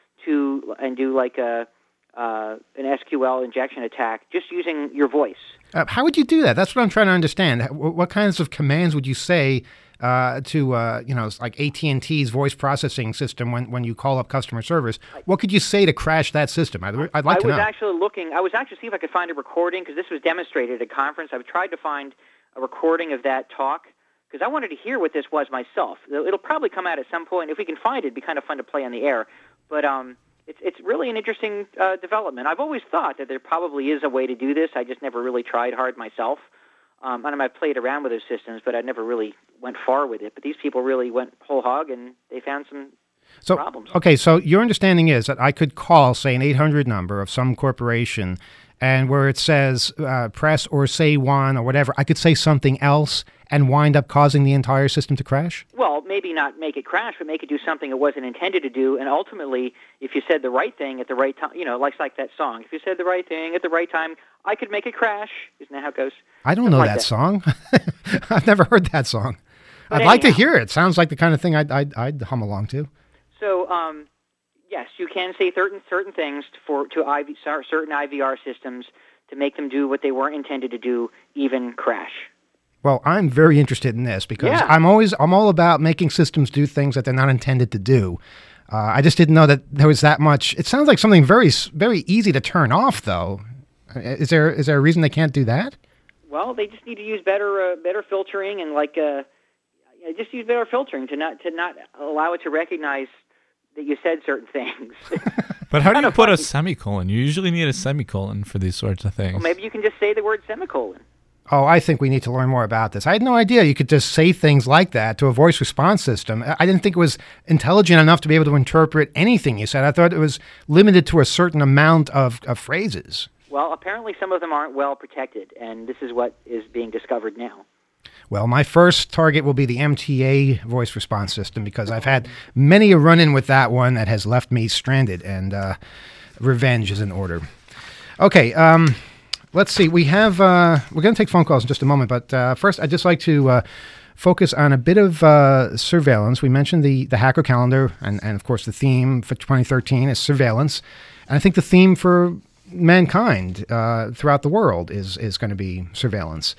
to and do like a uh, an S Q L injection attack just using your voice. Uh, how would you do that? That's what I'm trying to understand. H- What kinds of commands would you say uh, to, uh, you know, like A T and T's voice processing system when, when you call up customer service? What could you say to crash that system? I'd, I'd like I to was know. actually looking. I was actually seeing if I could find a recording because this was demonstrated at a conference. I've tried to find a recording of that talk because I wanted to hear what this was myself. It'll probably come out at some point. If we can find it, it'd be kind of fun to play on the air. But um, it's it's really an interesting uh, development. I've always thought that there probably is a way to do this. I just never really tried hard myself. Um, and I've played around with those systems, but I never really went far with it. But these people really went whole hog, and they found some So, problems. okay, so your understanding is that I could call, say, an eight hundred number of some corporation, and where it says uh, press or say one or whatever, I could say something else and wind up causing the entire system to crash? Well, maybe not make it crash, but make it do something it wasn't intended to do. And ultimately, if you said the right thing at the right time, you know, like like that song. If you said the right thing at the right time, I could make it crash. Isn't that how it goes? I don't Something know like that, that. song. I've never heard that song. But I'd like to anyhow. hear it. Sounds like the kind of thing I'd, I'd, I'd hum along to. So, um, yes, you can say certain certain things for to I V, certain I V R systems to make them do what they weren't intended to do, even crash. Well, I'm very interested in this because Yeah. I'm always I'm all about making systems do things that they're not intended to do. Uh, I just didn't know that there was that much. It sounds like something very s- very easy to turn off, though. Is there is there a reason they can't do that? Well, they just need to use better uh, better filtering and like uh, yeah, just use better filtering to not to not allow it to recognize that you said certain things. But how do you Kinda put a funny. semicolon? You usually need a semicolon for these sorts of things. Well, maybe you can just say the word semicolon. Oh, I think we need to learn more about this. I had no idea you could just say things like that to a voice response system. I I didn't think it was intelligent enough to be able to interpret anything you said. I thought it was limited to a certain amount of, of phrases. Well, apparently some of them aren't well protected, and this is what is being discovered now. Well, my first target will be the M T A voice response system because I've had many a run-in with that one that has left me stranded, and uh, revenge is in order. Okay, um, let's see. We have uh, we're going to take phone calls in just a moment, but uh, first, I'd just like to uh, focus on a bit of uh, surveillance. We mentioned the the hacker calendar, and and of course the theme for twenty thirteen is surveillance, and I think the theme for mankind uh, throughout the world is is going to be surveillance.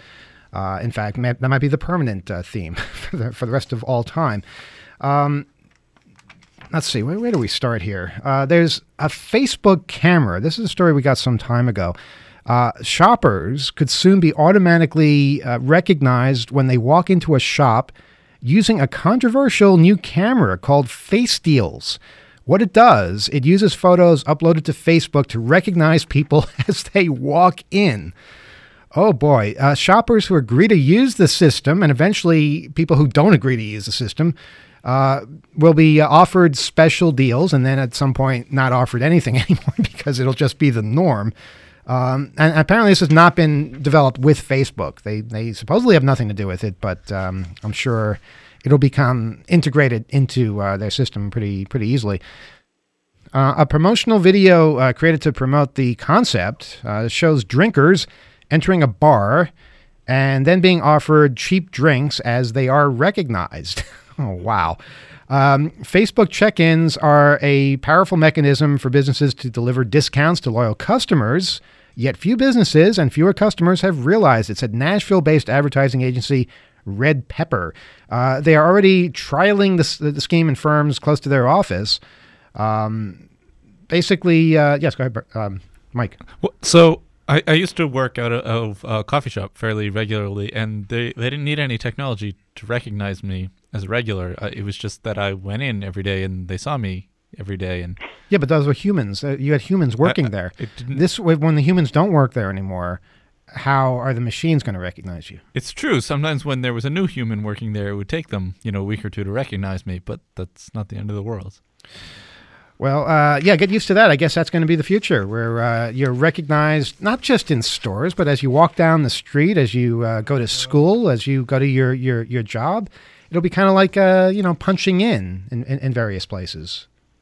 Uh, in fact, may, that might be the permanent uh, theme for the, for the rest of all time. Um, let's see, where, where do we start here? Uh, there's a Facebook camera. This is a story we got some time ago. Uh, shoppers could soon be automatically uh, recognized when they walk into a shop using a controversial new camera called Face Deals. What it does, it uses photos uploaded to Facebook to recognize people as they walk in. Oh boy, uh, shoppers who agree to use the system, and eventually people who don't agree to use the system, uh, will be uh, offered special deals, and then at some point not offered anything anymore because it'll just be the norm. Um, and apparently this has not been developed with Facebook. They they supposedly have nothing to do with it, but um, I'm sure it'll become integrated into uh, their system pretty pretty easily. Uh, a promotional video uh, created to promote the concept uh, shows drinkers entering a bar and then being offered cheap drinks as they are recognized. Oh, wow. Um, Facebook check-ins are a powerful mechanism for businesses to deliver discounts to loyal customers, yet few businesses and fewer customers have realized it, said Nashville-based advertising agency Red Pepper. Uh, they are already trialing the, the scheme in firms close to their office. Um, basically, uh, yes, go ahead, um, Mike. Well, so I, I used to work out of a coffee shop fairly regularly, and they, they didn't need any technology to recognize me as a regular. Uh, it was just that I went in every day and they saw me every day. And yeah, but those were humans. Uh, you had humans working I, I, there. This when the humans don't work there anymore, how are the machines going to recognize you? It's true. Sometimes when there was a new human working there, it would take them, you know, a week or two to recognize me, but that's not the end of the world. Well, uh, yeah, get used to that. I guess that's going to be the future, where uh, you're recognized not just in stores, but as you walk down the street, as you uh, go to school, as you go to your, your, your job. It'll be kind of like, uh, you know, punching in in, in in various places.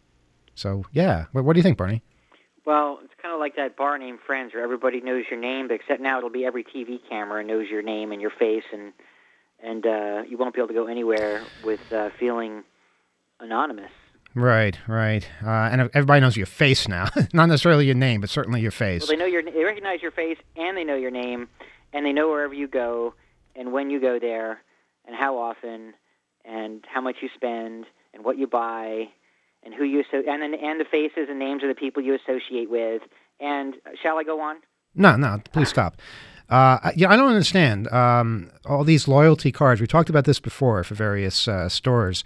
So, yeah. What, what do you think, Bernie? Well, it's kind of like that bar named Friends, where everybody knows your name, but except now it'll be every T V camera knows your name and your face, and and uh, you won't be able to go anywhere with uh, feeling anonymous. Right, right. Uh, and everybody knows your face now. Not necessarily your name, but certainly your face. Well, they know your, they recognize your face, and they know your name, and they know wherever you go, and when you go there, and how often, and how much you spend, and what you buy, and who you so and then and the faces and names of the people you associate with. And uh, shall I go on? No, no. Please stop. Uh, yeah, I don't understand um, all these loyalty cards. We talked about this before for various uh, stores.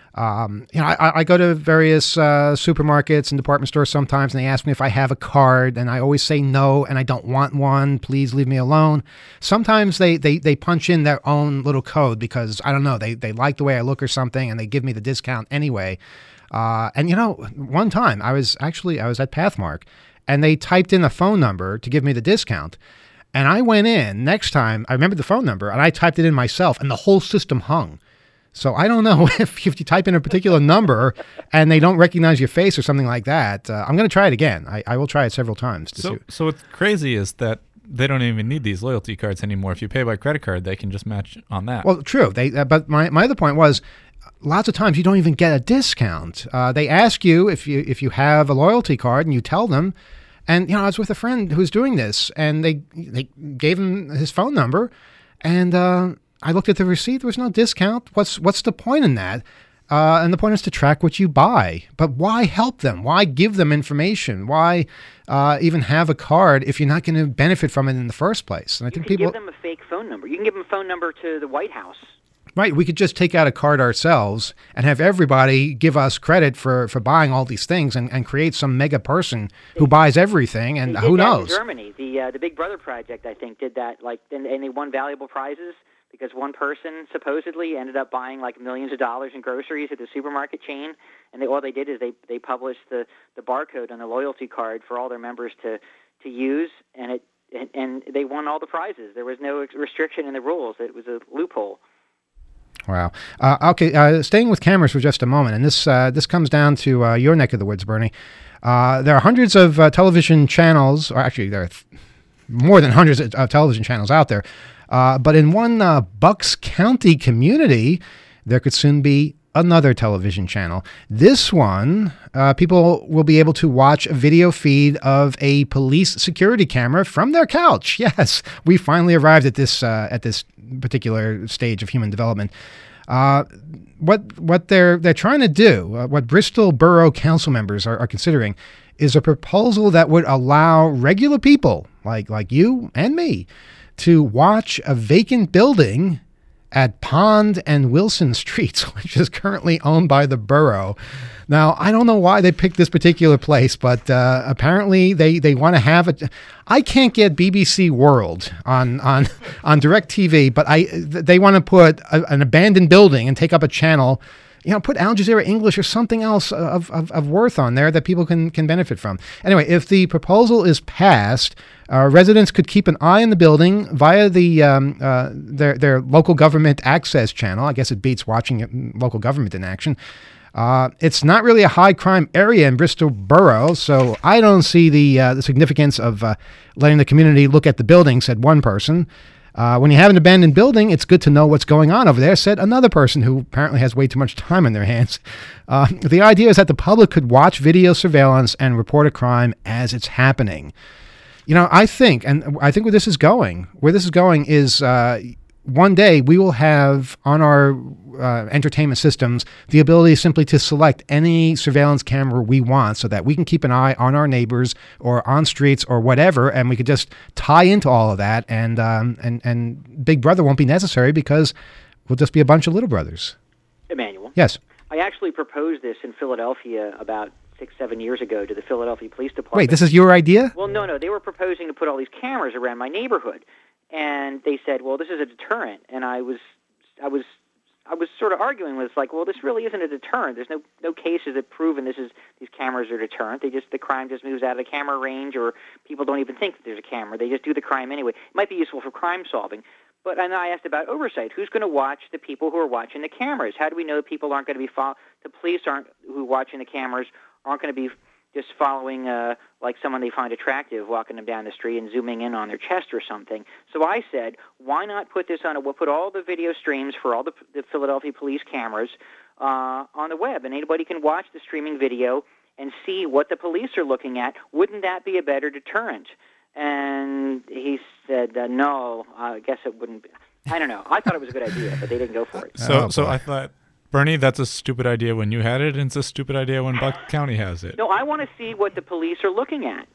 Um, you know, I, I go to various uh, supermarkets and department stores sometimes, and they ask me if I have a card, and I always say no, and I don't want one. Please leave me alone. Sometimes they, they, they punch in their own little code because, I don't know, they, they like the way I look or something, and they give me the discount anyway. Uh, and, you know, one time I was actually, I was at Pathmark, and they typed in a phone number to give me the discount. And I went in, next time, I remembered the phone number, and I typed it in myself, and the whole system hung. So I don't know if, if you type in a particular number and they don't recognize your face or something like that. Uh, I'm going to try it again. I, I will try it several times. To so, see. so what's crazy is that they don't even need these loyalty cards anymore. If you pay by credit card, they can just match on that. Well, true. They, uh, but my, my other point was, lots of times you don't even get a discount. Uh, they ask you if you if you have a loyalty card, and you tell them. And you know, I was with a friend who was doing this, and they they gave him his phone number, and. Uh, I looked at the receipt. There was no discount. What's what's the point in that? Uh, and the point is to track what you buy. But why help them? Why give them information? Why uh, even have a card if you're not going to benefit from it in the first place? And I you think can people give them a fake phone number. You can give them a phone number to the White House. Right. We could just take out a card ourselves and have everybody give us credit for, for buying all these things and, and create some mega person who buys everything. And they did who that knows? In Germany, the uh, the Big Brother Project, I think, did that. Like, and, and they won valuable prizes. Because one person supposedly ended up buying like millions of dollars in groceries at the supermarket chain, and they, all they did is they, they published the, the barcode on the loyalty card for all their members to, to use, and it and, and they won all the prizes. There was no restriction in the rules. It was a loophole. Wow. Uh, okay, uh, staying with cameras for just a moment, and this uh, this comes down to uh, your neck of the woods, Bernie. Uh, there are hundreds of uh, television channels, or actually there are th- more than hundreds of uh, television channels out there. Uh, but in one uh, Bucks County community, there could soon be another television channel. This one, uh, people will be able to watch a video feed of a police security camera from their couch. Yes, we finally arrived at this uh, at this particular stage of human development. Uh, what what they're they're trying to do, uh, what Bristol Borough Council members are, are considering, is a proposal that would allow regular people like like you and me to watch a vacant building at Pond and Wilson Streets, which is currently owned by the borough. Now, I don't know why they picked this particular place, but uh, apparently they, they want to have it. I can't get B B C World on on on DirecTV, but I they want to put a, an abandoned building and take up a channel. You know, put Al Jazeera English or something else of, of, of worth on there that people can, can benefit from. Anyway, if the proposal is passed, uh, residents could keep an eye on the building via the um, uh, their their local government access channel. I guess it beats watching local government in action. Uh, it's not really a high crime area in Bristol Borough, so I don't see the uh, the significance of uh, letting the community look at the building, said one person. Uh, when you have an abandoned building, it's good to know what's going on over there, said another person who apparently has way too much time on their hands. Uh, the idea is that the public could watch video surveillance and report a crime as it's happening. You know, I think, and I think where this is going, where this is going is uh, one day we will have on our uh, entertainment systems the ability simply to select any surveillance camera we want so that we can keep an eye on our neighbors or on streets or whatever, and we could just tie into all of that, and um, and and Big Brother won't be necessary because we'll just be a bunch of little brothers. Emmanuel? Yes. I actually proposed this in Philadelphia about six, seven years ago to the Philadelphia Police Department. Wait, this is your idea? Well, no, no. They were proposing to put all these cameras around my neighborhood. And they said, well, this is a deterrent. And I was I was, I was sort of arguing with, like, well, this really isn't a deterrent. There's no no cases that proven this is these cameras are deterrent. They just the crime just moves out of the camera range, or people don't even think that there's a camera. They just do the crime anyway. It might be useful for crime solving. But and I asked about oversight. Who's going to watch the people who are watching the cameras? How do we know people aren't going to be follow- the police aren't who are watching the cameras aren't going to be just following uh, like someone they find attractive, walking them down the street and zooming in on their chest or something. So I said, why not put this on a, we'll put all the video streams for all the, the Philadelphia police cameras uh, on the web, and anybody can watch the streaming video and see what the police are looking at. Wouldn't that be a better deterrent? And he said, uh, no, I guess it wouldn't be. I don't know. I thought it was a good idea, but they didn't go for it. So, Oh, so boy. I thought, Bernie, that's a stupid idea when you had it, and it's a stupid idea when Buck County has it. No, I want to see what the police are looking at.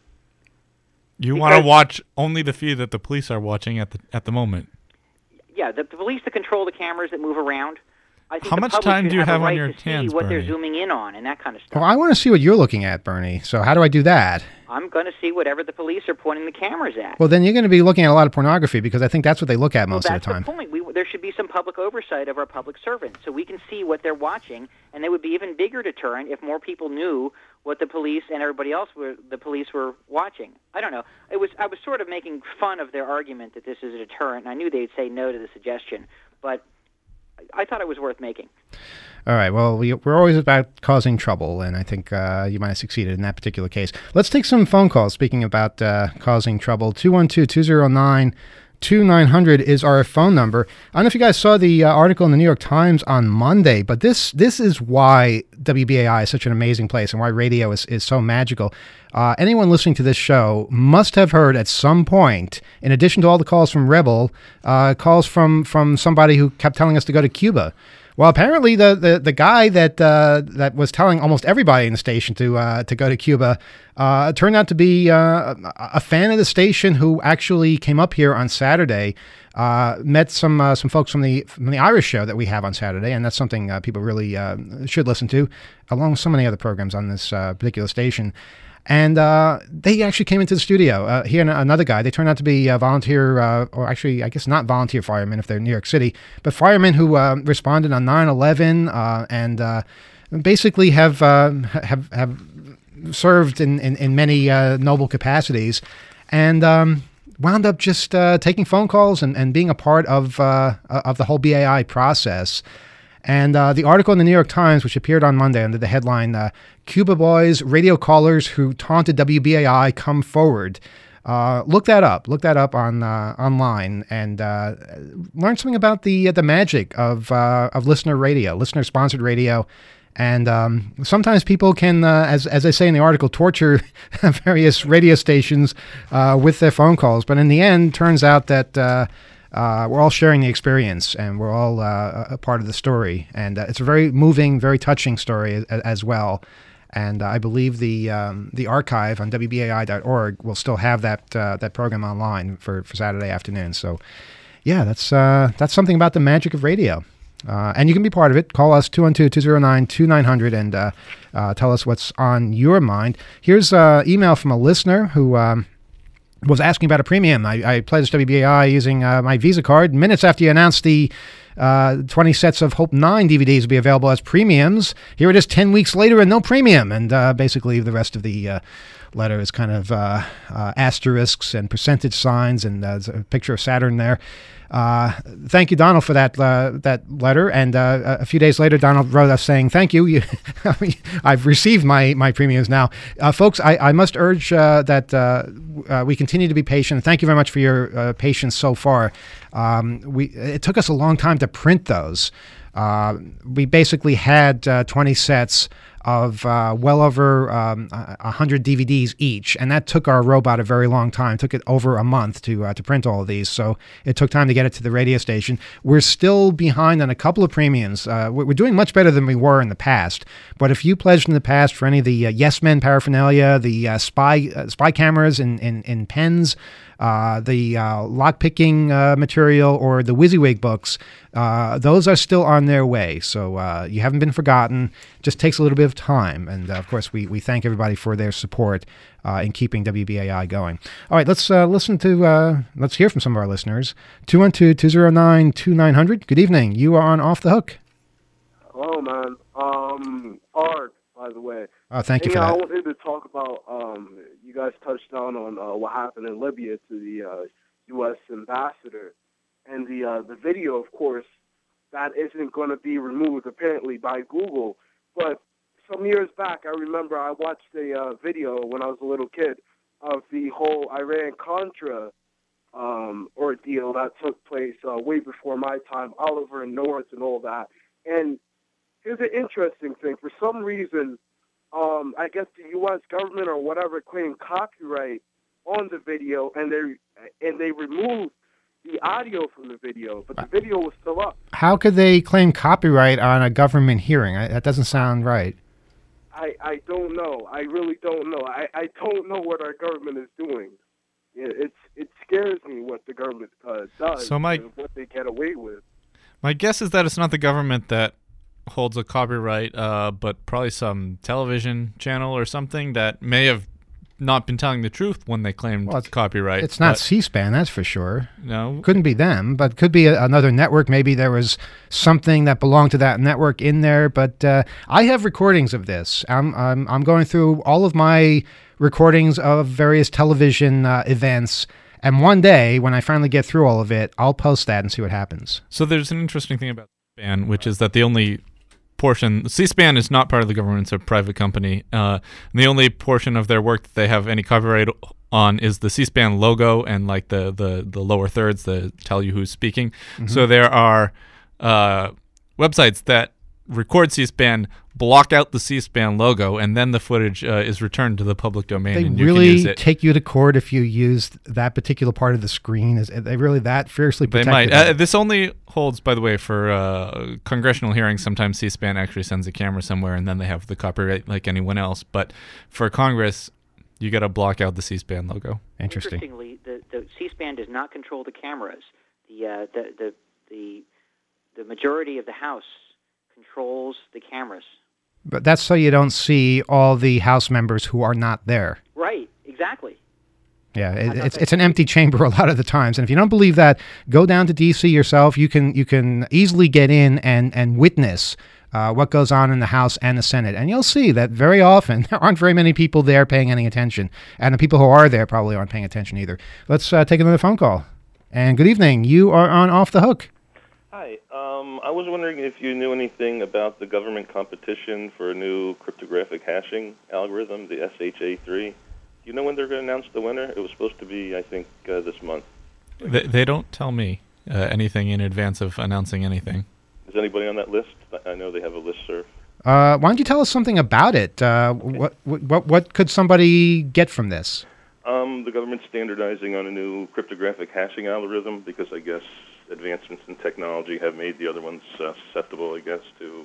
You want to because- watch only the feed that the police are watching at the at the moment. Yeah, the, the police that control the cameras that move around. I think How the much public time should do you have, have a on right your to see hands, what they're Bernie? zooming in on and that kind of stuff. Well, I want to see what you're looking at, Bernie. So how do I do that? I'm going to see whatever the police are pointing the cameras at. Well, then you're going to be looking at a lot of pornography because I think that's what they look at Well, most that's of the time. the point. We, there should be some public oversight of our public servants so we can see what they're watching, and they would be even bigger deterrent if more people knew what the police and everybody else were the police were watching. I don't know. It was I was sort of making fun of their argument that this is a deterrent, and I knew they'd say no to the suggestion, but I thought it was worth making. All right. Well, we, we're always about causing trouble, and I think uh, you might have succeeded in that particular case. Let's take some phone calls. Speaking about uh, causing trouble, two one two, two zero nine, two nine zero zero is our phone number. I don't know if you guys saw the uh, article in the New York Times on Monday, but this this is why W B A I is such an amazing place and why radio is, is so magical. Uh, anyone listening to this show must have heard at some point, in addition to all the calls from Rebel, uh, calls from, from somebody who kept telling us to go to Cuba. Well, apparently the, the, the guy that uh, that was telling almost everybody in the station to uh, to go to Cuba uh, turned out to be uh, a fan of the station who actually came up here on Saturday, uh, met some uh, some folks from the from the Irish show that we have on Saturday, and that's something uh, people really uh, should listen to, along with so many other programs on this uh, particular station. And uh, they actually came into the studio. Uh, he and another guy, they turned out to be uh, volunteer, uh, or actually, I guess not volunteer firemen if they're in New York City, but firemen who uh, responded on nine eleven uh, and uh, basically have uh, have have served in, in, in many uh, noble capacities, and um, wound up just uh, taking phone calls and, and being a part of uh, of the whole B A I process. And uh, the article in the New York Times, which appeared on Monday under the headline, uh, Cuba Boys, Radio Callers Who Taunted W B A I Come Forward. Uh, look that up. Look that up on uh, online and uh, learn something about the the magic of uh, of listener radio, listener sponsored radio. And um, sometimes people can, uh, as as I say in the article, torture various radio stations uh, with their phone calls. But in the end, turns out that uh, uh, we're all sharing the experience and we're all uh, a part of the story. And uh, it's a very moving, very touching story as, as well. And uh, I believe the um, the archive on W B A I dot org will still have that uh, that program online for, for Saturday afternoon. So, yeah, that's uh, that's something about the magic of radio. Uh, and you can be part of it. Call us two one two, two zero nine, two nine zero zero and uh, uh, tell us what's on your mind. Here's an email from a listener who um, was asking about a premium. I, I pledged W B A I using uh, my Visa card. Minutes after you announced the uh, twenty sets of Hope nine D V Ds will be available as premiums, here it is ten weeks later and no premium. And uh, basically the rest of the uh, letter is kind of uh, uh, asterisks and percentage signs, and uh, there's a picture of Saturn there. Uh, thank you, Donald, for that uh, that letter. And uh, a few days later, Donald wrote us saying, thank you. you I've received my, my premiums now. Uh, folks, I, I must urge uh, that uh, uh, we continue to be patient. Thank you very much for your uh, patience so far. Um, we It took us a long time to print those. Uh, we basically had uh, twenty sets of uh, well over um, one hundred D V Ds each, and that took our robot a very long time. It took it over a month to uh, to print all of these, so it took time to get it to the radio station. We're still behind on a couple of premiums. Uh, we're doing much better than we were in the past, but if you pledged in the past for any of the uh, Yes Men paraphernalia, the uh, spy uh, spy cameras in, in, in pens, Uh, the uh, lock-picking uh, material, or the WYSIWYG books, uh, those are still on their way. So uh, you haven't been forgotten. Just takes a little bit of time. And, uh, of course, we, we thank everybody for their support uh, in keeping W B A I going. All right, let's uh, listen to, uh, let's hear from some of our listeners. two one two, two zero nine, two nine zero zero. Good evening. You are on Off the Hook. Hello, man. Um, Art, by the way. Oh, thank you hey, for that. I wanted to talk about, um, you guys touched on, on uh, what happened in Libya to the uh, U S ambassador. And the uh, the video, of course, that isn't going to be removed, apparently, by Google. But some years back, I remember I watched a uh, video when I was a little kid of the whole Iran-Contra um, ordeal that took place uh, way before my time, Oliver North and all that. And here's an interesting thing. For some reason, um, I guess the U S government or whatever claimed copyright on the video, and they and they removed the audio from the video, but the video was still up. How could they claim copyright on a government hearing? I, that doesn't sound right. I, I don't know. I really don't know. I, I don't know what our government is doing. It, it's it scares me what the government uh, does So my- and what they get away with. My guess is that it's not the government that holds a copyright, uh, but probably some television channel or something that may have not been telling the truth when they claimed Well, it's- copyright. It's not but- C-SPAN, that's for sure. No. Couldn't be them, but could be a, another network. Maybe there was something that belonged to that network in there. But uh, I have recordings of this. I'm, I'm I'm going through all of my recordings of various television uh, events, and one day when I finally get through all of it, I'll post that and see what happens. So there's an interesting thing about C-SPAN, which is that the only portion, C-SPAN is not part of the government, it's a private company. Uh, and the only portion of their work that they have any copyright on is the C-SPAN logo and like the, the, the lower thirds that tell you who's speaking. Mm-hmm. So there are uh, websites that record C-SPAN, block out the C-SPAN logo, and then the footage uh, is returned to the public domain. They and you can use really it. take you to court if you use that particular part of the screen. Is are they really that fiercely They protected? might. Uh, this only holds, by the way, for uh, congressional hearings. Sometimes C-SPAN actually sends a camera somewhere, and then they have the copyright like anyone else. But for Congress, you got to block out the C-SPAN logo. Interesting. Interestingly, the, the C-SPAN does not control the cameras. The, uh, the the the the majority of the House controls the cameras. But that's so you don't see all the House members who are not there. Right. Exactly. Yeah, it, it's it's an empty chamber a lot of the times, and if you don't believe that, go down to D C yourself. You can you can easily get in and and witness uh, what goes on in the House and the Senate, and you'll see that very often there aren't very many people there paying any attention, and the people who are there probably aren't paying attention either. Let's uh, take another phone call. And good evening, you are on Off the Hook. Hi. Um, I was wondering if you knew anything about the government competition for a new cryptographic hashing algorithm, the S H A three. you know when they're going to announce the winner? It was supposed to be, I think, uh, this month. They, they don't tell me uh, anything in advance of announcing anything. Is anybody on that list? I know they have a listserv. Uh, why don't you tell us something about it? Uh, okay. What what what could somebody get from this? Um, the government's standardizing on a new cryptographic hashing algorithm because I guess advancements in technology have made the other ones uh, susceptible, I guess, to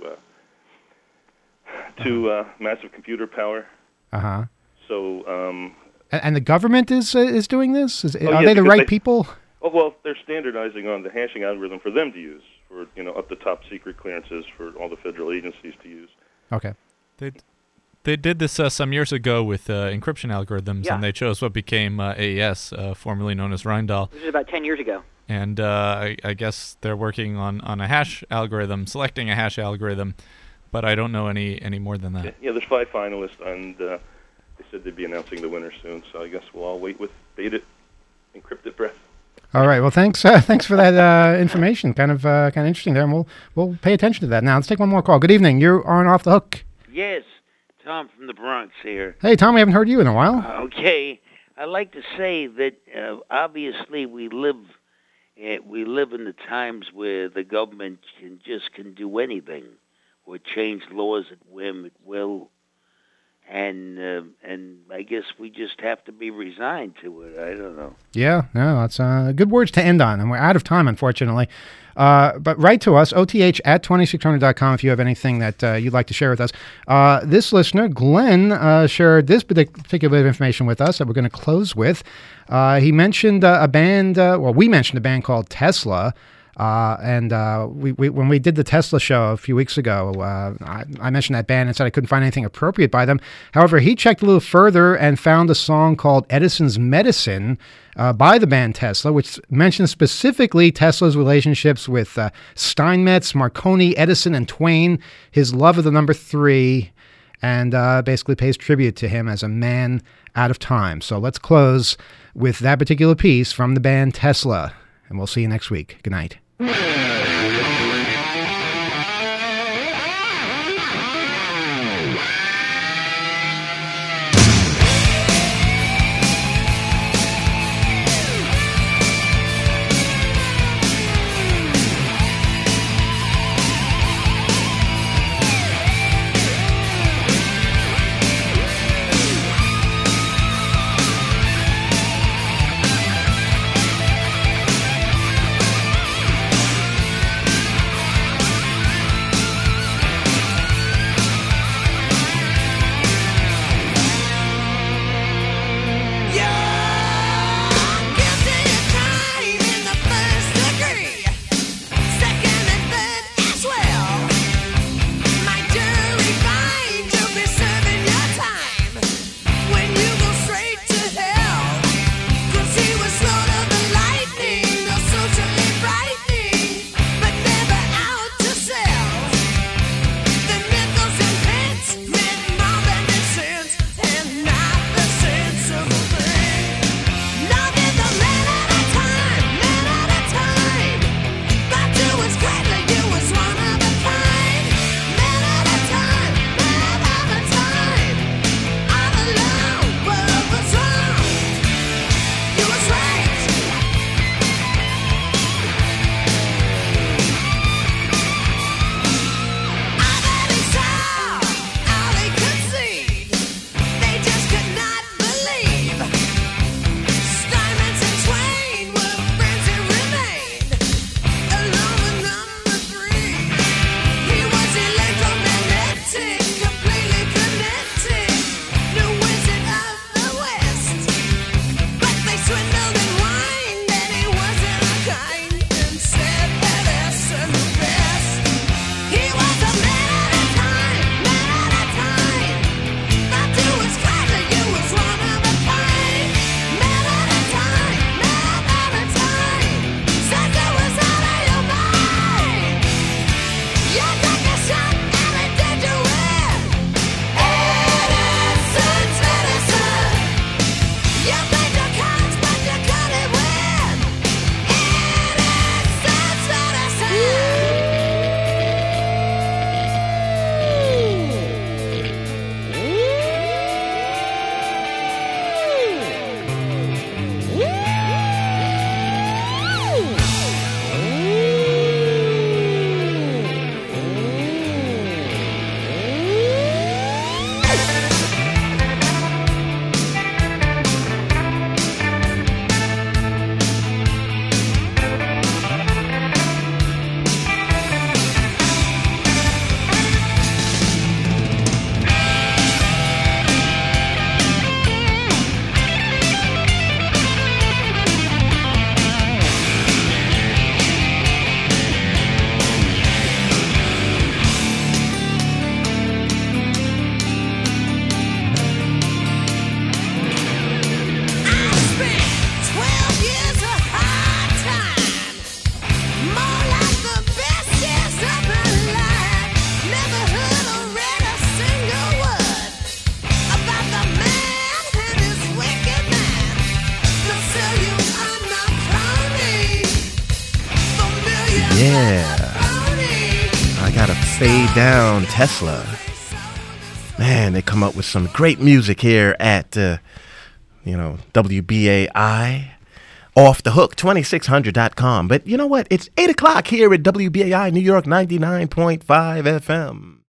uh, to uh, massive computer power. Uh huh. So. Um, and, and the government is uh, is doing this? Is, oh, are yeah, they the right they, people? Oh well, they're standardizing on the hashing algorithm for them to use. For, you know, up to top secret clearances for all the federal agencies to use. Okay. They they did this uh, some years ago with uh, encryption algorithms, yeah. and they chose what became uh, A E S, uh, formerly known as Rijndael. This is about ten years ago. And uh, I, I guess they're working on, on a hash algorithm, selecting a hash algorithm, but I don't know any, any more than that. Yeah, yeah there's five finalists, and uh, they said they'd be announcing the winner soon, so I guess we'll all wait with bated, encrypted breath. All right. Well, thanks. Uh, thanks for that uh, information. Kind of, uh, kind of interesting there, and we'll we'll pay attention to that. Now, let's take one more call. Good evening. You're on Off the Hook. Yes, Tom from the Bronx here. Hey, Tom. We haven't heard you in a while. Okay. I'd like to say that uh, obviously we live uh, we live in the times where the government can just can do anything or change laws at whim, at will. And uh, and I guess we just have to be resigned to it. I don't know. Yeah, no, that's uh, good words to end on. And we're out of time, unfortunately. Uh, but write to us, O T H at twenty-six hundred dot com, if you have anything that uh, you'd like to share with us. Uh, this listener, Glenn, uh, shared this particular bit of information with us that we're going to close with. Uh, he mentioned uh, a band, uh, well, we mentioned a band called Tesla. Uh, and uh, we, we when we did the Tesla show a few weeks ago, uh, I, I mentioned that band and said I couldn't find anything appropriate by them. However, he checked a little further and found a song called Edison's Medicine uh, by the band Tesla, which mentions specifically Tesla's relationships with uh, Steinmetz, Marconi, Edison, and Twain, his love of the number three, and uh, basically pays tribute to him as a man out of time. So let's close with that particular piece from the band Tesla, and we'll see you next week. Good night. Yeah. I gotta fade down Tesla. Man, they come up with some great music here at, uh, you know, W B A I. Off the Hook, twenty-six hundred dot com. But you know what? It's eight o'clock here at W B A I New York ninety-nine point five F M.